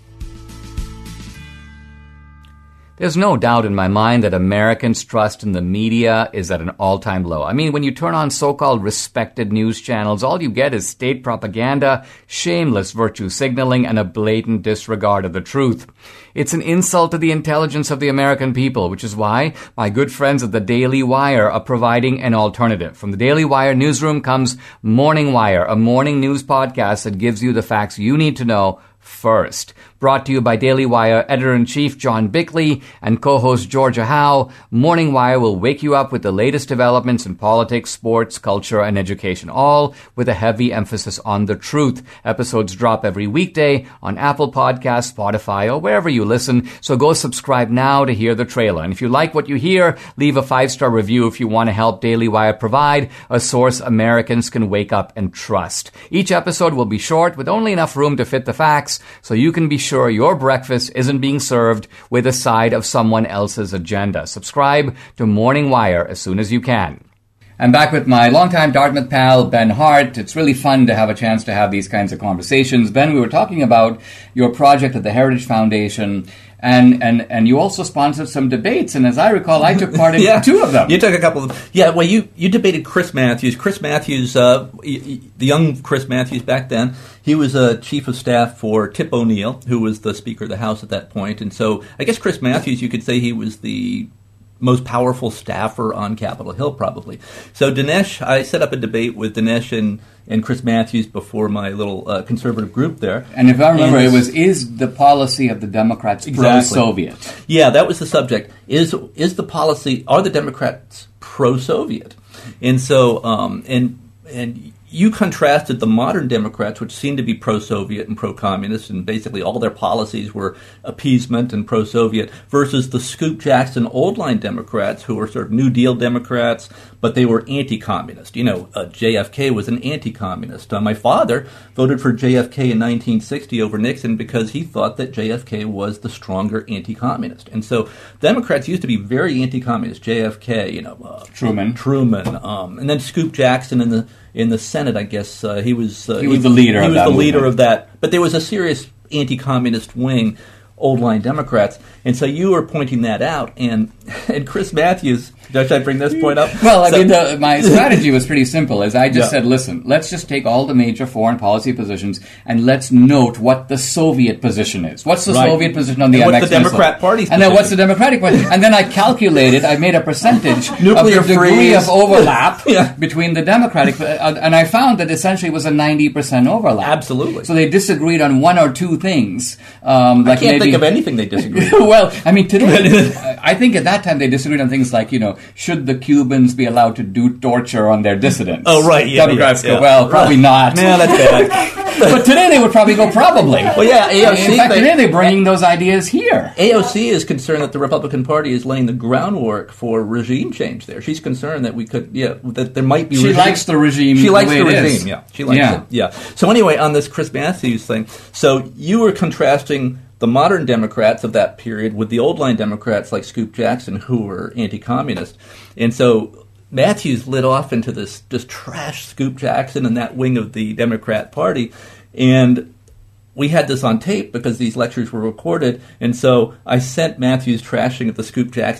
There's no doubt in my mind that Americans' trust in the media is at an all-time low. I mean, when you turn on so-called respected news channels, all you get is state propaganda, shameless virtue signaling, and a blatant disregard of the truth. It's an insult to the intelligence of the American people, which is why my good friends at the Daily Wire are providing an alternative. From the Daily Wire newsroom comes Morning Wire, a morning news podcast that gives you the facts you need to know first. Brought to you by Daily Wire editor-in-chief John Bickley and co-host Georgia Howe, Morning Wire will wake you up with the latest developments in politics, sports, culture, and education, all with a heavy emphasis on the truth. Episodes drop every weekday on Apple Podcasts, Spotify, or wherever you listen, so go subscribe now to hear the trailer. And if you like what you hear, leave a five-star review if you want to help Daily Wire provide a source Americans can wake up and trust. Each episode will be short, with only enough room to fit the facts, so you can be sure your breakfast isn't being served with a side of someone else's agenda. Subscribe to Morning Wire as soon as you can. I'm back with my longtime Dartmouth pal, Ben Hart. It's really fun to have a chance to have these kinds of conversations. Ben, we were talking about your project at the Heritage Foundation, and, and, and you also sponsored some debates, and as I recall, I took part in
yeah,
two of them.
You took a couple of Yeah, well, you, you debated Chris Matthews. Chris Matthews, uh, the young Chris Matthews back then, he was a chief of staff for Tip O'Neill, who was the Speaker of the House at that point. And so I guess Chris Matthews, you could say he was the most powerful staffer on Capitol Hill, probably. So Dinesh, I set up a debate with Dinesh and, and Chris Matthews before my little uh, conservative group there.
And if I remember, and it was, is the policy of the Democrats
exactly.
pro-Soviet?
Yeah, that was the subject. Is is the policy, are the Democrats pro-Soviet? And so, um, and and you contrasted the modern Democrats, which seemed to be pro-Soviet and pro-communist, and basically all their policies were appeasement and pro-Soviet, versus the Scoop Jackson old-line Democrats, who were sort of New Deal Democrats, but they were anti-communist. You know, uh, J F K was an anti-communist. Uh, my father voted for J F K in nineteen sixty over Nixon because he thought that J F K was the stronger anti-communist. And so Democrats used to be very anti-communist. J F K, you know, uh,
Truman,
Truman, um, and then Scoop Jackson in the in the Senate, I guess uh, he was. Uh,
he was he, the leader.
He
of
was
that
the leader
movement.
of that. But there was a serious anti-communist wing, old-line Democrats, and so you were pointing that out. And and Chris Matthews, should I bring this point up?
Well, I
so,
mean, the, my strategy was pretty simple. Is I just
yeah.
said, listen, let's just take all the major foreign policy positions and let's note what the Soviet position is. What's the
right.
Soviet position on the
and
M X
what's the Democrat
missile?
Party's
And
position?
then what's the Democratic Party? And then I calculated, I made a percentage
Nuclear
of the degree
freeze.
of overlap
yeah.
between the Democratic, uh, and I found that essentially it was a ninety percent overlap.
Absolutely.
So they disagreed on one or two things. Um, like
I can't
maybe,
think of anything they disagreed on.
Well, I mean, today, I think at that time they disagreed on things like, you know, should the Cubans be allowed to do torture on their dissidents?
Oh, right. Yeah,
Democrats
yeah,
go,
yeah.
well, probably not.
No, that's bad.
But today they would probably go, probably.
Well, yeah, A O C.
In fact,
they,
today they're bringing those ideas here.
A O C is concerned that the Republican Party is laying the groundwork for regime change there. She's concerned that we could, yeah, that there might be
She
regime.
likes the regime
She
the
likes
way
the
it
regime,
is.
yeah. She likes
Yeah.
it, yeah. So anyway, on this Chris Matthews thing, so you were contrasting the modern Democrats of that period with the old-line Democrats like Scoop Jackson, who were anti-communist. And so Matthews lit off into this just trash Scoop Jackson and that wing of the Democrat Party. And we had this on tape because these lectures were recorded. And so I sent Matthews trashing of the Scoop Jackson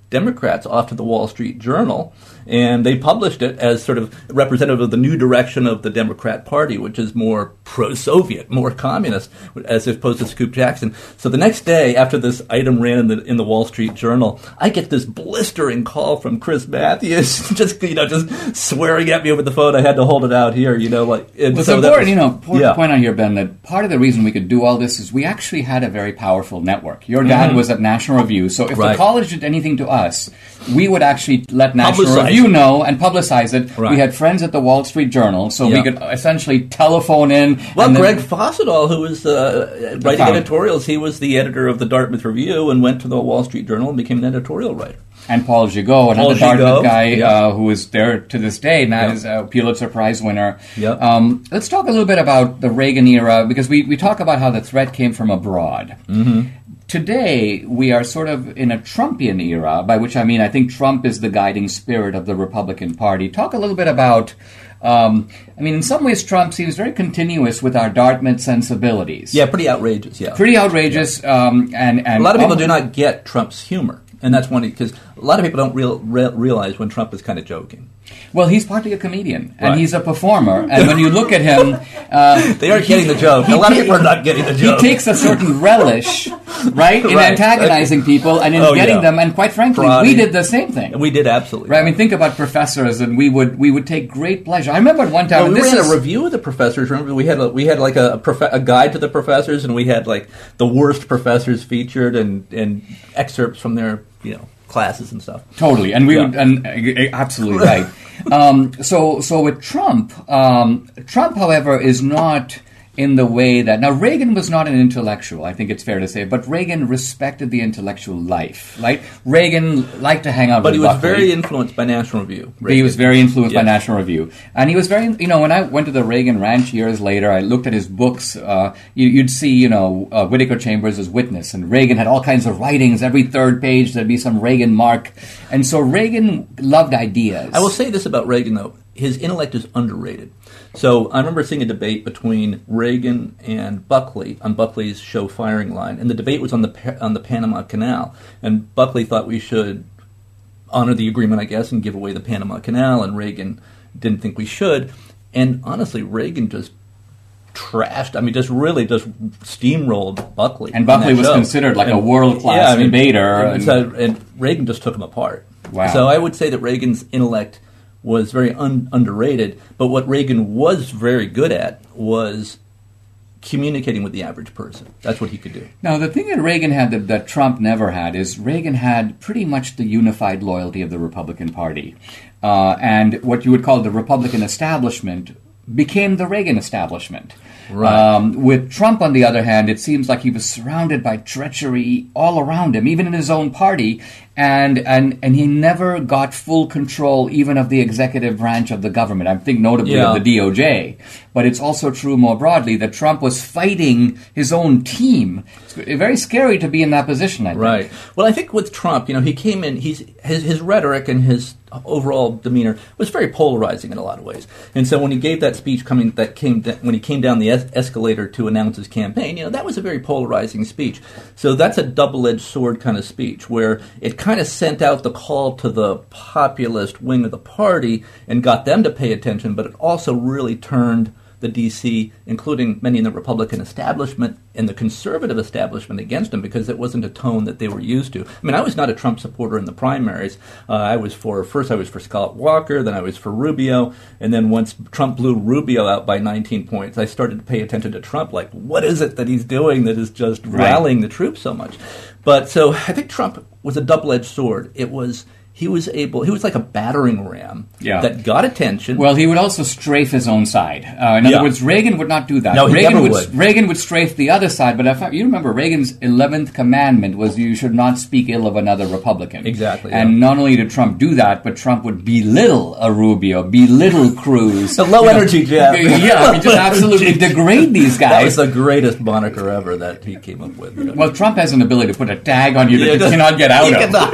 Democrats off to the Wall Street Journal, and they published it as sort of representative of the new direction of the Democrat Party, which is more pro-Soviet, more communist, as opposed to Scoop Jackson. So the next day, after this item ran in the in the Wall Street Journal, I get this blistering call from Chris Matthews, just you know, just swearing at me over the phone. I had to hold it out here, you know, like. And
well,
so
it's
that
important,
was,
you know, important
yeah.
point on here, Ben, that part of the reason we could do all this is we actually had a very powerful network. Your dad mm-hmm. was at National Review, so if
right.
the college did anything to us, we would actually let National
Publicize
Review
it.
know and publicize it.
Right.
We had friends at the Wall Street Journal, so
Yeah.
we could essentially telephone in.
Well,
and then,
Greg Fossidall, who was uh, writing
found-
editorials, he was the editor of the Dartmouth Review and went to the Wall Street Journal and became an editorial writer.
And Paul Gigot, another
Paul
Dartmouth
Gigot,
guy
yeah.
uh, who is there to this day, now
Yeah.
is a Pulitzer Prize winner.
Yep.
Um, let's talk a little bit about the Reagan era, because we, we talk about how the threat came from abroad. Mm-hmm. Today, we are sort of in a Trumpian era, by which I mean I think Trump is the guiding spirit of the Republican Party. Talk a little bit about, um, I mean, in some ways Trump seems very continuous with our Dartmouth sensibilities.
Yeah, pretty outrageous, yeah.
Pretty outrageous. Um, and, and
A lot of people
um,
do not get Trump's humor, and that's one because a lot of people don't real, re- realize when Trump is kind of joking.
Well, he's partly a comedian, and
Right.
he's a performer. And when you look at him, uh,
They aren't
he-
getting the joke.
he
A lot of
ta-
people are not getting the joke.
He takes a certain relish, right, in
Right.
antagonizing people and in
Oh,
getting
yeah.
them. And quite frankly,
Prodding.
we did the same thing.
And we did absolutely.
Right, I mean, think about professors, and we would we would take great pleasure. I remember at one time,
Well,
and
we
this
ran
is,
a review of the professors. Remember, we had a, we had like a, a, prof- a guide to the professors, and we had like the worst professors featured and, and excerpts from their you know classes and stuff.
Totally, and we
Yeah.
would, and uh, absolutely right. Um, so, so with Trump, um, Trump, however, is not in the way that now Reagan was not an intellectual. I think it's fair to say, but Reagan respected the intellectual life. Like Reagan liked to hang out,
But
with
he was
Buckley.
very influenced by National Review.
He
Reagan.
was very influenced by
Yes.
National Review. And he was very, you know, when I went to the Reagan Ranch years later, I looked at his books. Uh, you, you'd see, you know, uh, Whittaker Chambers as witness, and Reagan had all kinds of writings. Every third page, there'd be some Reagan mark. And so Reagan loved ideas.
I will say this about Reagan, though. His intellect is underrated. So I remember seeing a debate between Reagan and Buckley on Buckley's show Firing Line, and the debate was on the Pa- on the Panama Canal. And Buckley thought we should honor the agreement, I guess, and give away the Panama Canal, and Reagan didn't think we should. And honestly, Reagan just trashed, I mean, just really just steamrolled Buckley.
And
on
Buckley
that
was
show.
considered like a
And-
world-class
yeah, I mean,
debater.
And,
and-
so- and Reagan just took him apart.
Wow.
So I would say that Reagan's intellect was very un- underrated, but what Reagan was very good at was communicating with the average person. That's what he could do.
Now, the thing that Reagan had that, that Trump never had is Reagan had pretty much the unified loyalty of the Republican Party. Uh, and what you would call the Republican establishment became the Reagan establishment.
Right.
Um, with Trump, on the other hand, it seems like he was surrounded by treachery all around him, even in his own party, and and and he never got full control even of the executive branch of the government. I think notably
Yeah.
of the D O J. But it's also true more broadly that Trump was fighting his own team. It's very scary to be in that position, I think.
Right. Well, I think with Trump, you know, he came in, he's his, his rhetoric and his overall demeanor was very polarizing in a lot of ways. And so when he gave that speech coming, that came, when he came down the es- escalator to announce his campaign, you know, that was a very polarizing speech. So that's a double-edged sword kind of speech where it kind of sent out the call to the populist wing of the party and got them to pay attention, but it also really turned the D C, including many in the Republican establishment and the conservative establishment, against him because it wasn't a tone that they were used to. I mean, I was not a Trump supporter in the primaries. Uh, I was for, first I was for Scott Walker, then I was for Rubio, and then once Trump blew Rubio out by nineteen points, I started to pay attention to Trump, like, what is it that he's doing that is just
Right.
rallying the troops so much? But so I think Trump was a double-edged sword. It was... He was able. He was like a battering ram
Yeah.
that got attention.
Well, he would also strafe his own side. Uh, in other
Yeah.
words, Reagan would not do that.
No, he
Reagan
never
would,
would.
Reagan would strafe the other side. But if I, you remember, Reagan's eleventh commandment was you should not speak ill of another Republican.
Exactly,
And
yeah.
not only did Trump do that, but Trump would belittle a Rubio, belittle Cruz.
The low
You know,
energy jab.
Yeah, I mean, just absolutely degrade these
That was
guys.
the greatest moniker ever that he came up with. You know?
Well, Trump has an ability to put a tag on you that
Yeah,
you
just-
cannot get out
he
of.
cannot.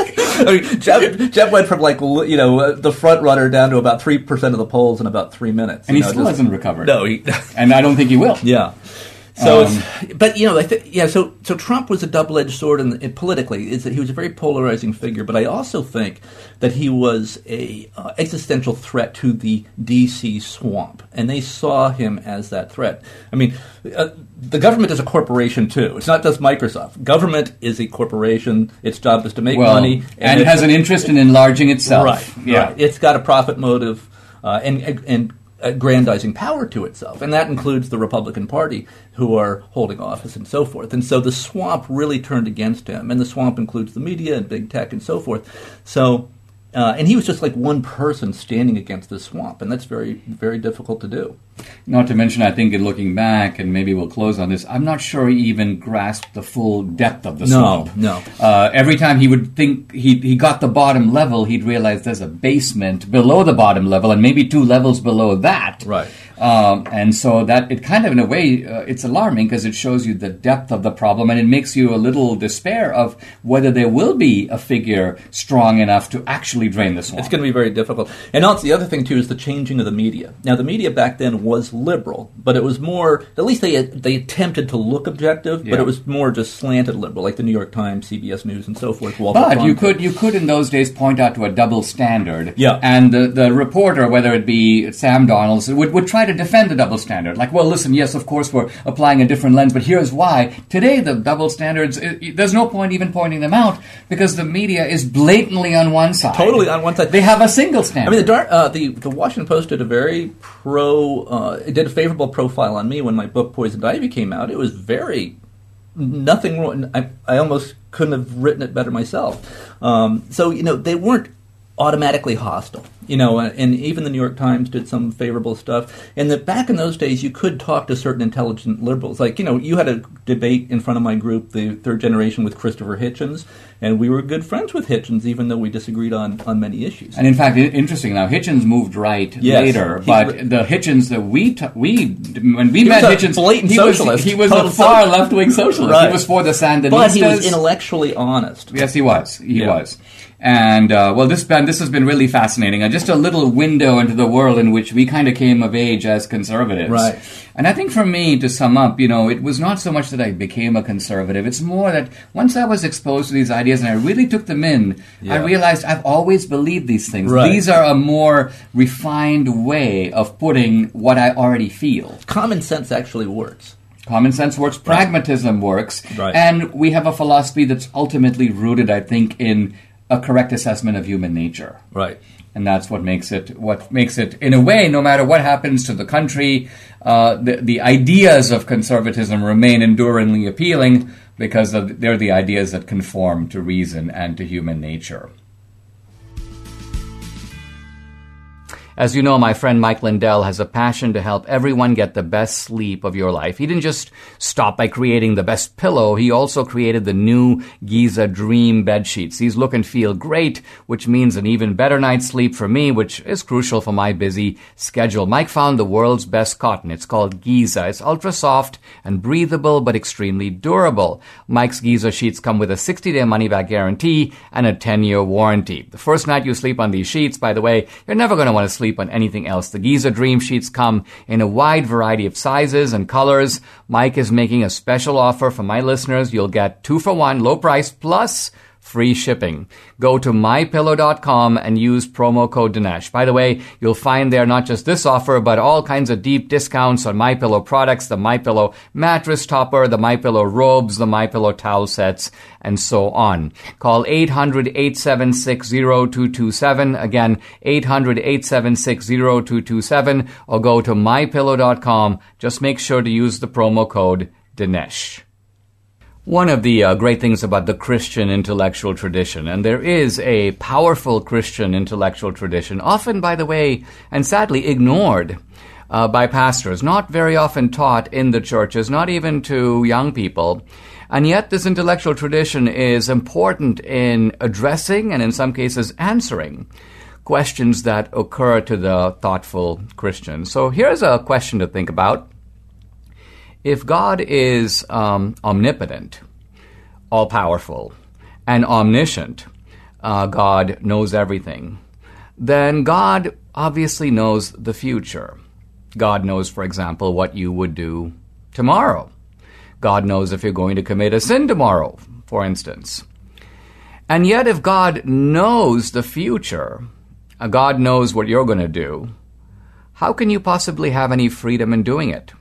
I mean, Jeb, Jeb went from like l- you know uh, the front runner down to about three percent of the polls in about three minutes.
And
you
he
know,
still
just-
hasn't recovered.
No, he,
And I don't think he will.
yeah. So,
Um,
it's, but you know, I th- yeah. So, so Trump was a double-edged sword, in, in politically, is that he was a very polarizing figure. But I also think that he was a uh, existential threat to the D C swamp, and they saw him as that threat. I mean, uh, the government is a corporation too. It's not just Microsoft. Government is a corporation. Its job is to make
well,
money,
and, and it has an interest in enlarging itself.
Right.
Yeah.
Right. It's got a profit motive, uh, and and. aggrandizing power to itself, and that includes the Republican Party, who are holding office and so forth. And so the swamp really turned against him, and the swamp includes the media and big tech and so forth. So, uh, and he was just like one person standing against the swamp, and that's very, very difficult to do.
Not to mention, I think in looking back, and maybe we'll close on this, I'm not sure he even grasped the full depth of the
No,
swamp.
no.
Uh, every time he would think he he got the bottom level, he'd realize there's a basement below the bottom level, and maybe two levels below that.
Right.
Um, and so that it kind of, in a way, uh, it's alarming because it shows you the depth of the problem, and it makes you a little despair of whether there will be a figure strong enough to actually drain the swamp.
It's going to be very difficult. And also the other thing, too, is the changing of the media. Now, the media back then was liberal, but it was more, at least they they attempted to look objective,
Yeah.
but it was more just slanted liberal, like the New York Times, C B S News, and so forth. Walter
But you
Cronkite.
could you could in those days point out to a double standard.
Yeah.
And the, the reporter, whether it be Sam Donalds, would, would try to defend the double standard. Like, well, listen, yes, of course we're applying a different lens, but here's why. Today, the double standards, it, it- there's no point even pointing them out because the media is blatantly on one side.
Totally on one side.
They have a single standard.
I mean, the, Dar- uh, the the Washington Post did a very pro, uh, it did a favorable profile on me when my book Poisoned Ivy came out. It was very nothing wrong. I, I almost couldn't have written it better myself. Um, so you know, they weren't automatically hostile. You know, uh, and even the New York Times did some favorable stuff. And that back in those days, you could talk to certain intelligent liberals. Like, you know, you had a debate in front of my group, the Third Generation, with Christopher Hitchens, and we were good friends with Hitchens, even though we disagreed on, on many issues.
And in fact, i- interesting now, Hitchens moved right
Yes.
later,
He-
but the Hitchens that we t- we when we
He
met
was a
Hitchens,
blatant
he was
socialist.
he was
Total
a far
socialist.
left wing socialist.
Right.
He was for the Sandinistas,
But he was intellectually honest.
Yes, he was. He
Yeah.
was. And, uh, well, this, Ben, this has been really fascinating. Uh, just a little window into the world in which we kind of came of age as conservatives.
Right.
And I think for me, to sum up, you know, it was not so much that I became a conservative. It's more that once I was exposed to these ideas and I really took them in,
Yeah.
I realized I've always believed these things.
Right.
These are a more refined way of putting what I already feel.
Common sense actually works.
Common sense works, pragmatism works,
Right.
and we have a philosophy that's ultimately rooted, I think, in a correct assessment of human nature.
Right.
And that's what makes it, what makes it, in a way, no matter what happens to the country, uh, the, the ideas of conservatism remain enduringly appealing because of, they're the ideas that conform to reason and to human nature.
As you know, my friend Mike Lindell has a passion to help everyone get the best sleep of your life. He didn't just stop by creating the best pillow. He also created the new Giza Dream bed sheets. These look and feel great, which means an even better night's sleep for me, which is crucial for my busy schedule. Mike found the world's best cotton. It's called Giza. It's ultra soft and breathable, but extremely durable. Mike's Giza sheets come with a sixty-day money-back guarantee and a ten-year warranty. The first night you sleep on these sheets, by the way, you're never going to want to sleep on anything else. The Giza Dream sheets come in a wide variety of sizes and colors. Mike is making a special offer for my listeners. You'll get two for one, low price, plus free shipping. Go to my pillow dot com and use promo code Dinesh. By the way, you'll find there not just this offer, but all kinds of deep discounts on MyPillow products, the MyPillow mattress topper, the MyPillow robes, the MyPillow towel sets, and so on. Call eight hundred, eight seven six, zero two two seven. Again, eight hundred, eight seven six, zero two two seven, or go to my pillow dot com. Just make sure to use the promo code Dinesh. One of the uh, great things about the Christian intellectual tradition, and there is a powerful Christian intellectual tradition, often, by the way, and sadly ignored uh, by pastors, not very often taught in the churches, not even to young people. And yet this intellectual tradition is important in addressing and in some cases answering questions that occur to the thoughtful Christian. So here's a question to think about. If God is um, omnipotent, all-powerful, and omniscient, uh, God knows everything, then God obviously knows the future. God knows, for example, what you would do tomorrow. God knows if you're going to commit a sin tomorrow, for instance. And yet, if God knows the future, uh, God knows what you're going to do, how can you possibly have any freedom in doing it?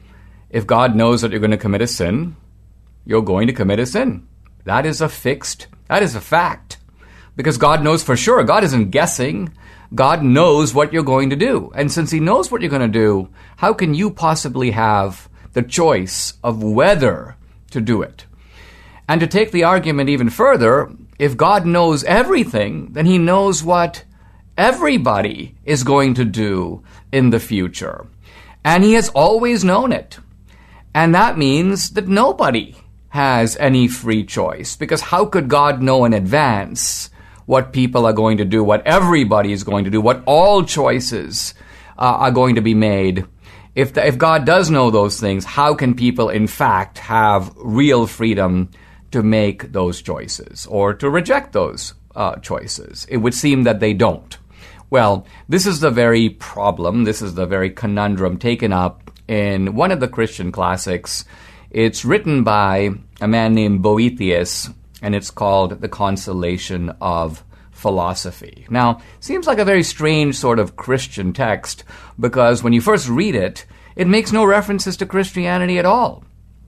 If God knows that you're going to commit a sin, you're going to commit a sin. That is a fixed, that is a fact. Because God knows for sure. God isn't guessing. God knows what you're going to do. And since he knows what you're going to do, how can you possibly have the choice of whether to do it? And to take the argument even further, if God knows everything, then he knows what everybody is going to do in the future. And he has always known it. And that means that nobody has any free choice. Because how could God know in advance what people are going to do, what everybody is going to do, what all choices uh, are going to be made? If, the, if God does know those things, how can people in fact have real freedom to make those choices or to reject those uh, choices? It would seem that they don't. Well, this is the very problem, this is the very conundrum taken up in one of the Christian classics. It's written by a man named Boethius, and it's called The Consolation of Philosophy. Now, seems like a very strange sort of Christian text, because when you first read it, it makes no references to Christianity at all.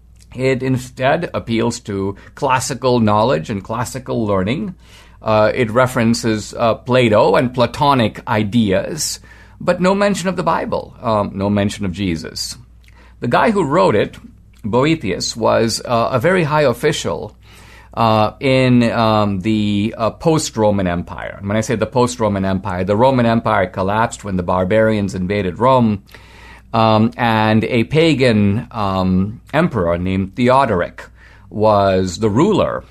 It instead appeals to classical knowledge and classical learning. Uh, it references uh, Plato and Platonic ideas, but no mention of the Bible, um, no mention of Jesus. The guy who wrote it, Boethius, was uh, a very high official uh, in um, the uh, post-Roman Empire. And when I say the post-Roman Empire, the Roman Empire collapsed when the barbarians invaded Rome, um, and a pagan um, emperor named Theodoric was the ruler.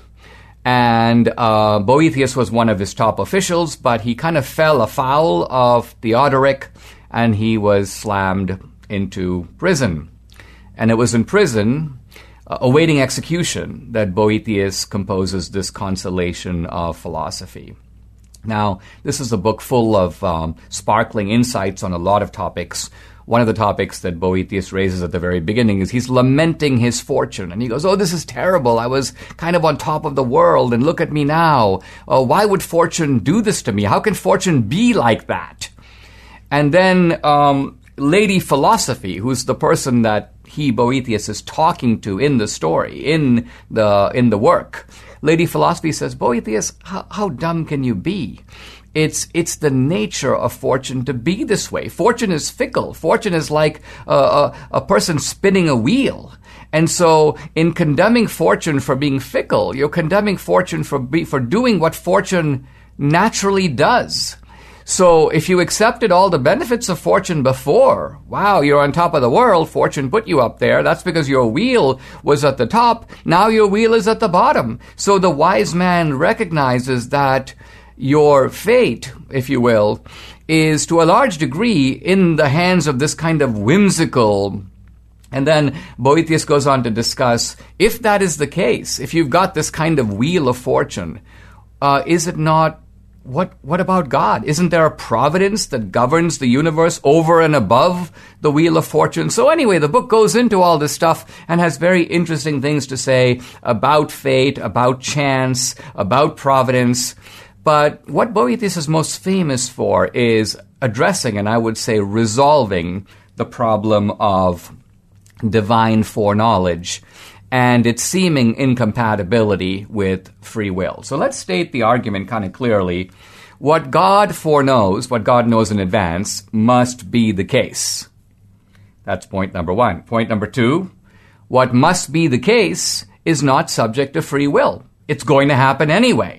And uh, Boethius was one of his top officials, but he kind of fell afoul of Theodoric, and he was slammed into prison. And it was in prison, uh, awaiting execution, that Boethius composes this Consolation of Philosophy. Now, this is a book full of um, sparkling insights on a lot of topics. One of the topics that Boethius raises at the very beginning is he's lamenting his fortune. And he goes, oh, this is terrible. I was kind of on top of the world, and look at me now. Oh, why would fortune do this to me? How can fortune be like that? And then um, Lady Philosophy, who's the person that he, Boethius, is talking to in the story, in the in the work. Lady Philosophy says, Boethius, how, how dumb can you be? It's it's the nature of fortune to be this way. Fortune is fickle. Fortune is like a, a, a person spinning a wheel. And so in condemning fortune for being fickle, you're condemning fortune for be, for doing what fortune naturally does. So if you accepted all the benefits of fortune before, wow, you're on top of the world, fortune put you up there, that's because your wheel was at the top, now your wheel is at the bottom. So the wise man recognizes that your fate, if you will, is to a large degree in the hands of this kind of whimsical. And then Boethius goes on to discuss, if that is the case, if you've got this kind of wheel of fortune, uh, is it not, what what about God? Isn't there a providence that governs the universe over and above the wheel of fortune? So anyway, the book goes into all this stuff and has very interesting things to say about fate, about chance, about providence. But what Boethius is most famous for is addressing, and I would say resolving, the problem of divine foreknowledge and its seeming incompatibility with free will. So let's state the argument kind of clearly. What God foreknows, what God knows in advance, must be the case. That's point number one. Point number two, what must be the case is not subject to free will. It's going to happen anyway.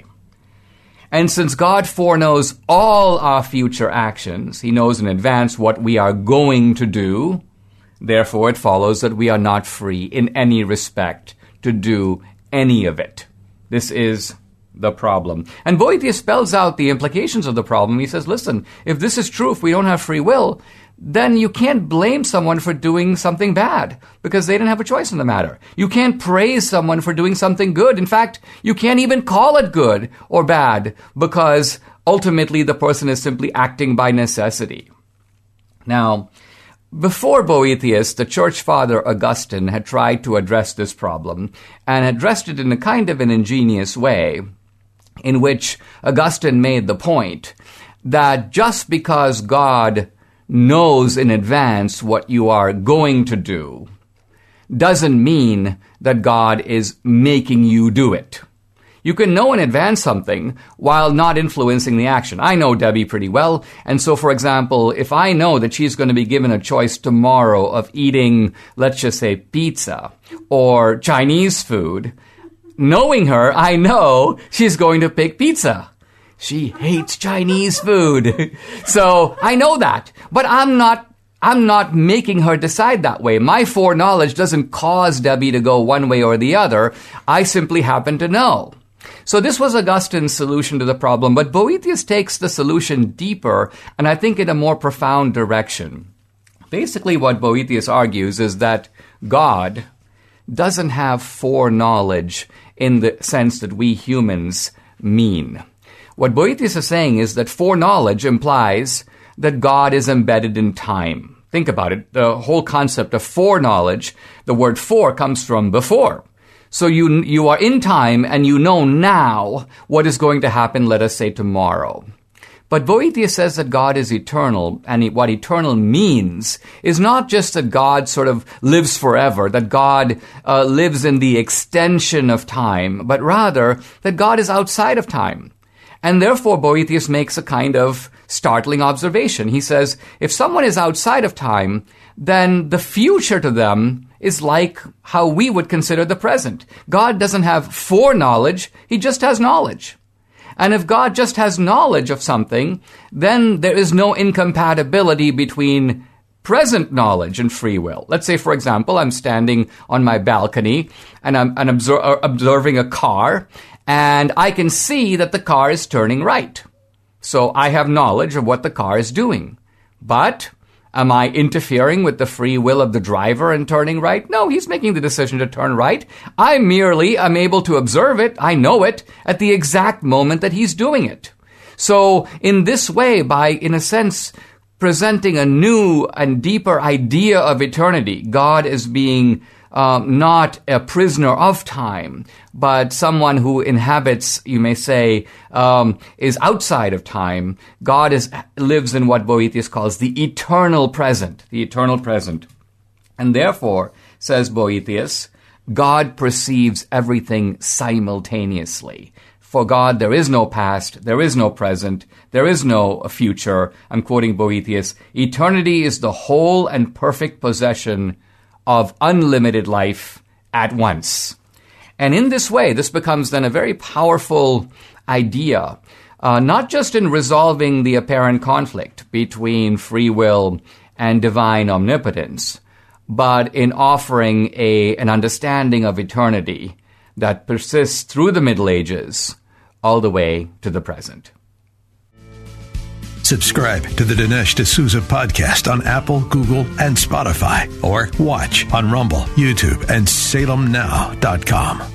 And since God foreknows all our future actions, he knows in advance what we are going to do, therefore it follows that we are not free in any respect to do any of it. This is the problem. And Boethius spells out the implications of the problem. He says, listen, if this is true, if we don't have free will, then you can't blame someone for doing something bad because they didn't have a choice in the matter. You can't praise someone for doing something good. In fact, you can't even call it good or bad because ultimately the person is simply acting by necessity. Now, Before Boethius, the church father Augustine had tried to address this problem and addressed it in a kind of an ingenious way, in which Augustine made the point that just because God knows in advance what you are going to do doesn't mean that God is making you do it. You can know in advance something while not influencing the action. I know Debbie pretty well, and so, for example, if I know that she's going to be given a choice tomorrow of eating, let's just say, pizza or Chinese food, knowing her, I know she's going to pick pizza. She hates Chinese food. So I know that, but I'm not I'm not making her decide that way. My foreknowledge doesn't cause Debbie to go one way or the other. I simply happen to know. So this was Augustine's solution to the problem, but Boethius takes the solution deeper, and I think in a more profound direction. Basically, what Boethius argues is that God doesn't have foreknowledge in the sense that we humans mean. What Boethius is saying is that foreknowledge implies that God is embedded in time. Think about it. The whole concept of foreknowledge, the word fore comes from before. So you you are in time and you know now what is going to happen, let us say, tomorrow. But Boethius says that God is eternal, and what eternal means is not just that God sort of lives forever, that God uh, lives in the extension of time, but rather that God is outside of time. And therefore, Boethius makes a kind of startling observation. He says, if someone is outside of time, then the future to them is like how we would consider the present. God doesn't have foreknowledge, he just has knowledge. And if God just has knowledge of something, then there is no incompatibility between present knowledge and free will. Let's say, for example, I'm standing on my balcony and I'm, I'm obser- observing a car, and I can see that the car is turning right. So I have knowledge of what the car is doing. But am I interfering with the free will of the driver in turning right? No, he's making the decision to turn right. I merely am able to observe it, I know it, at the exact moment that he's doing it. So in this way, by, in a sense, presenting a new and deeper idea of eternity, God is being Um, not a prisoner of time, but someone who inhabits, you may say, um, is outside of time. God is lives in what Boethius calls the eternal present, the eternal present. And therefore, says Boethius, God perceives everything simultaneously. For God, there is no past, there is no present, there is no future. I'm quoting Boethius. Eternity is the whole and perfect possession of unlimited life at once. And in this way, this becomes then a very powerful idea, uh, not just in resolving the apparent conflict between free will and divine omnipotence, but in offering a, an understanding of eternity that persists through the Middle Ages all the way to the present.
Subscribe to the Dinesh D'Souza podcast on Apple, Google, and Spotify, or watch on Rumble, YouTube, and Salem Now dot com.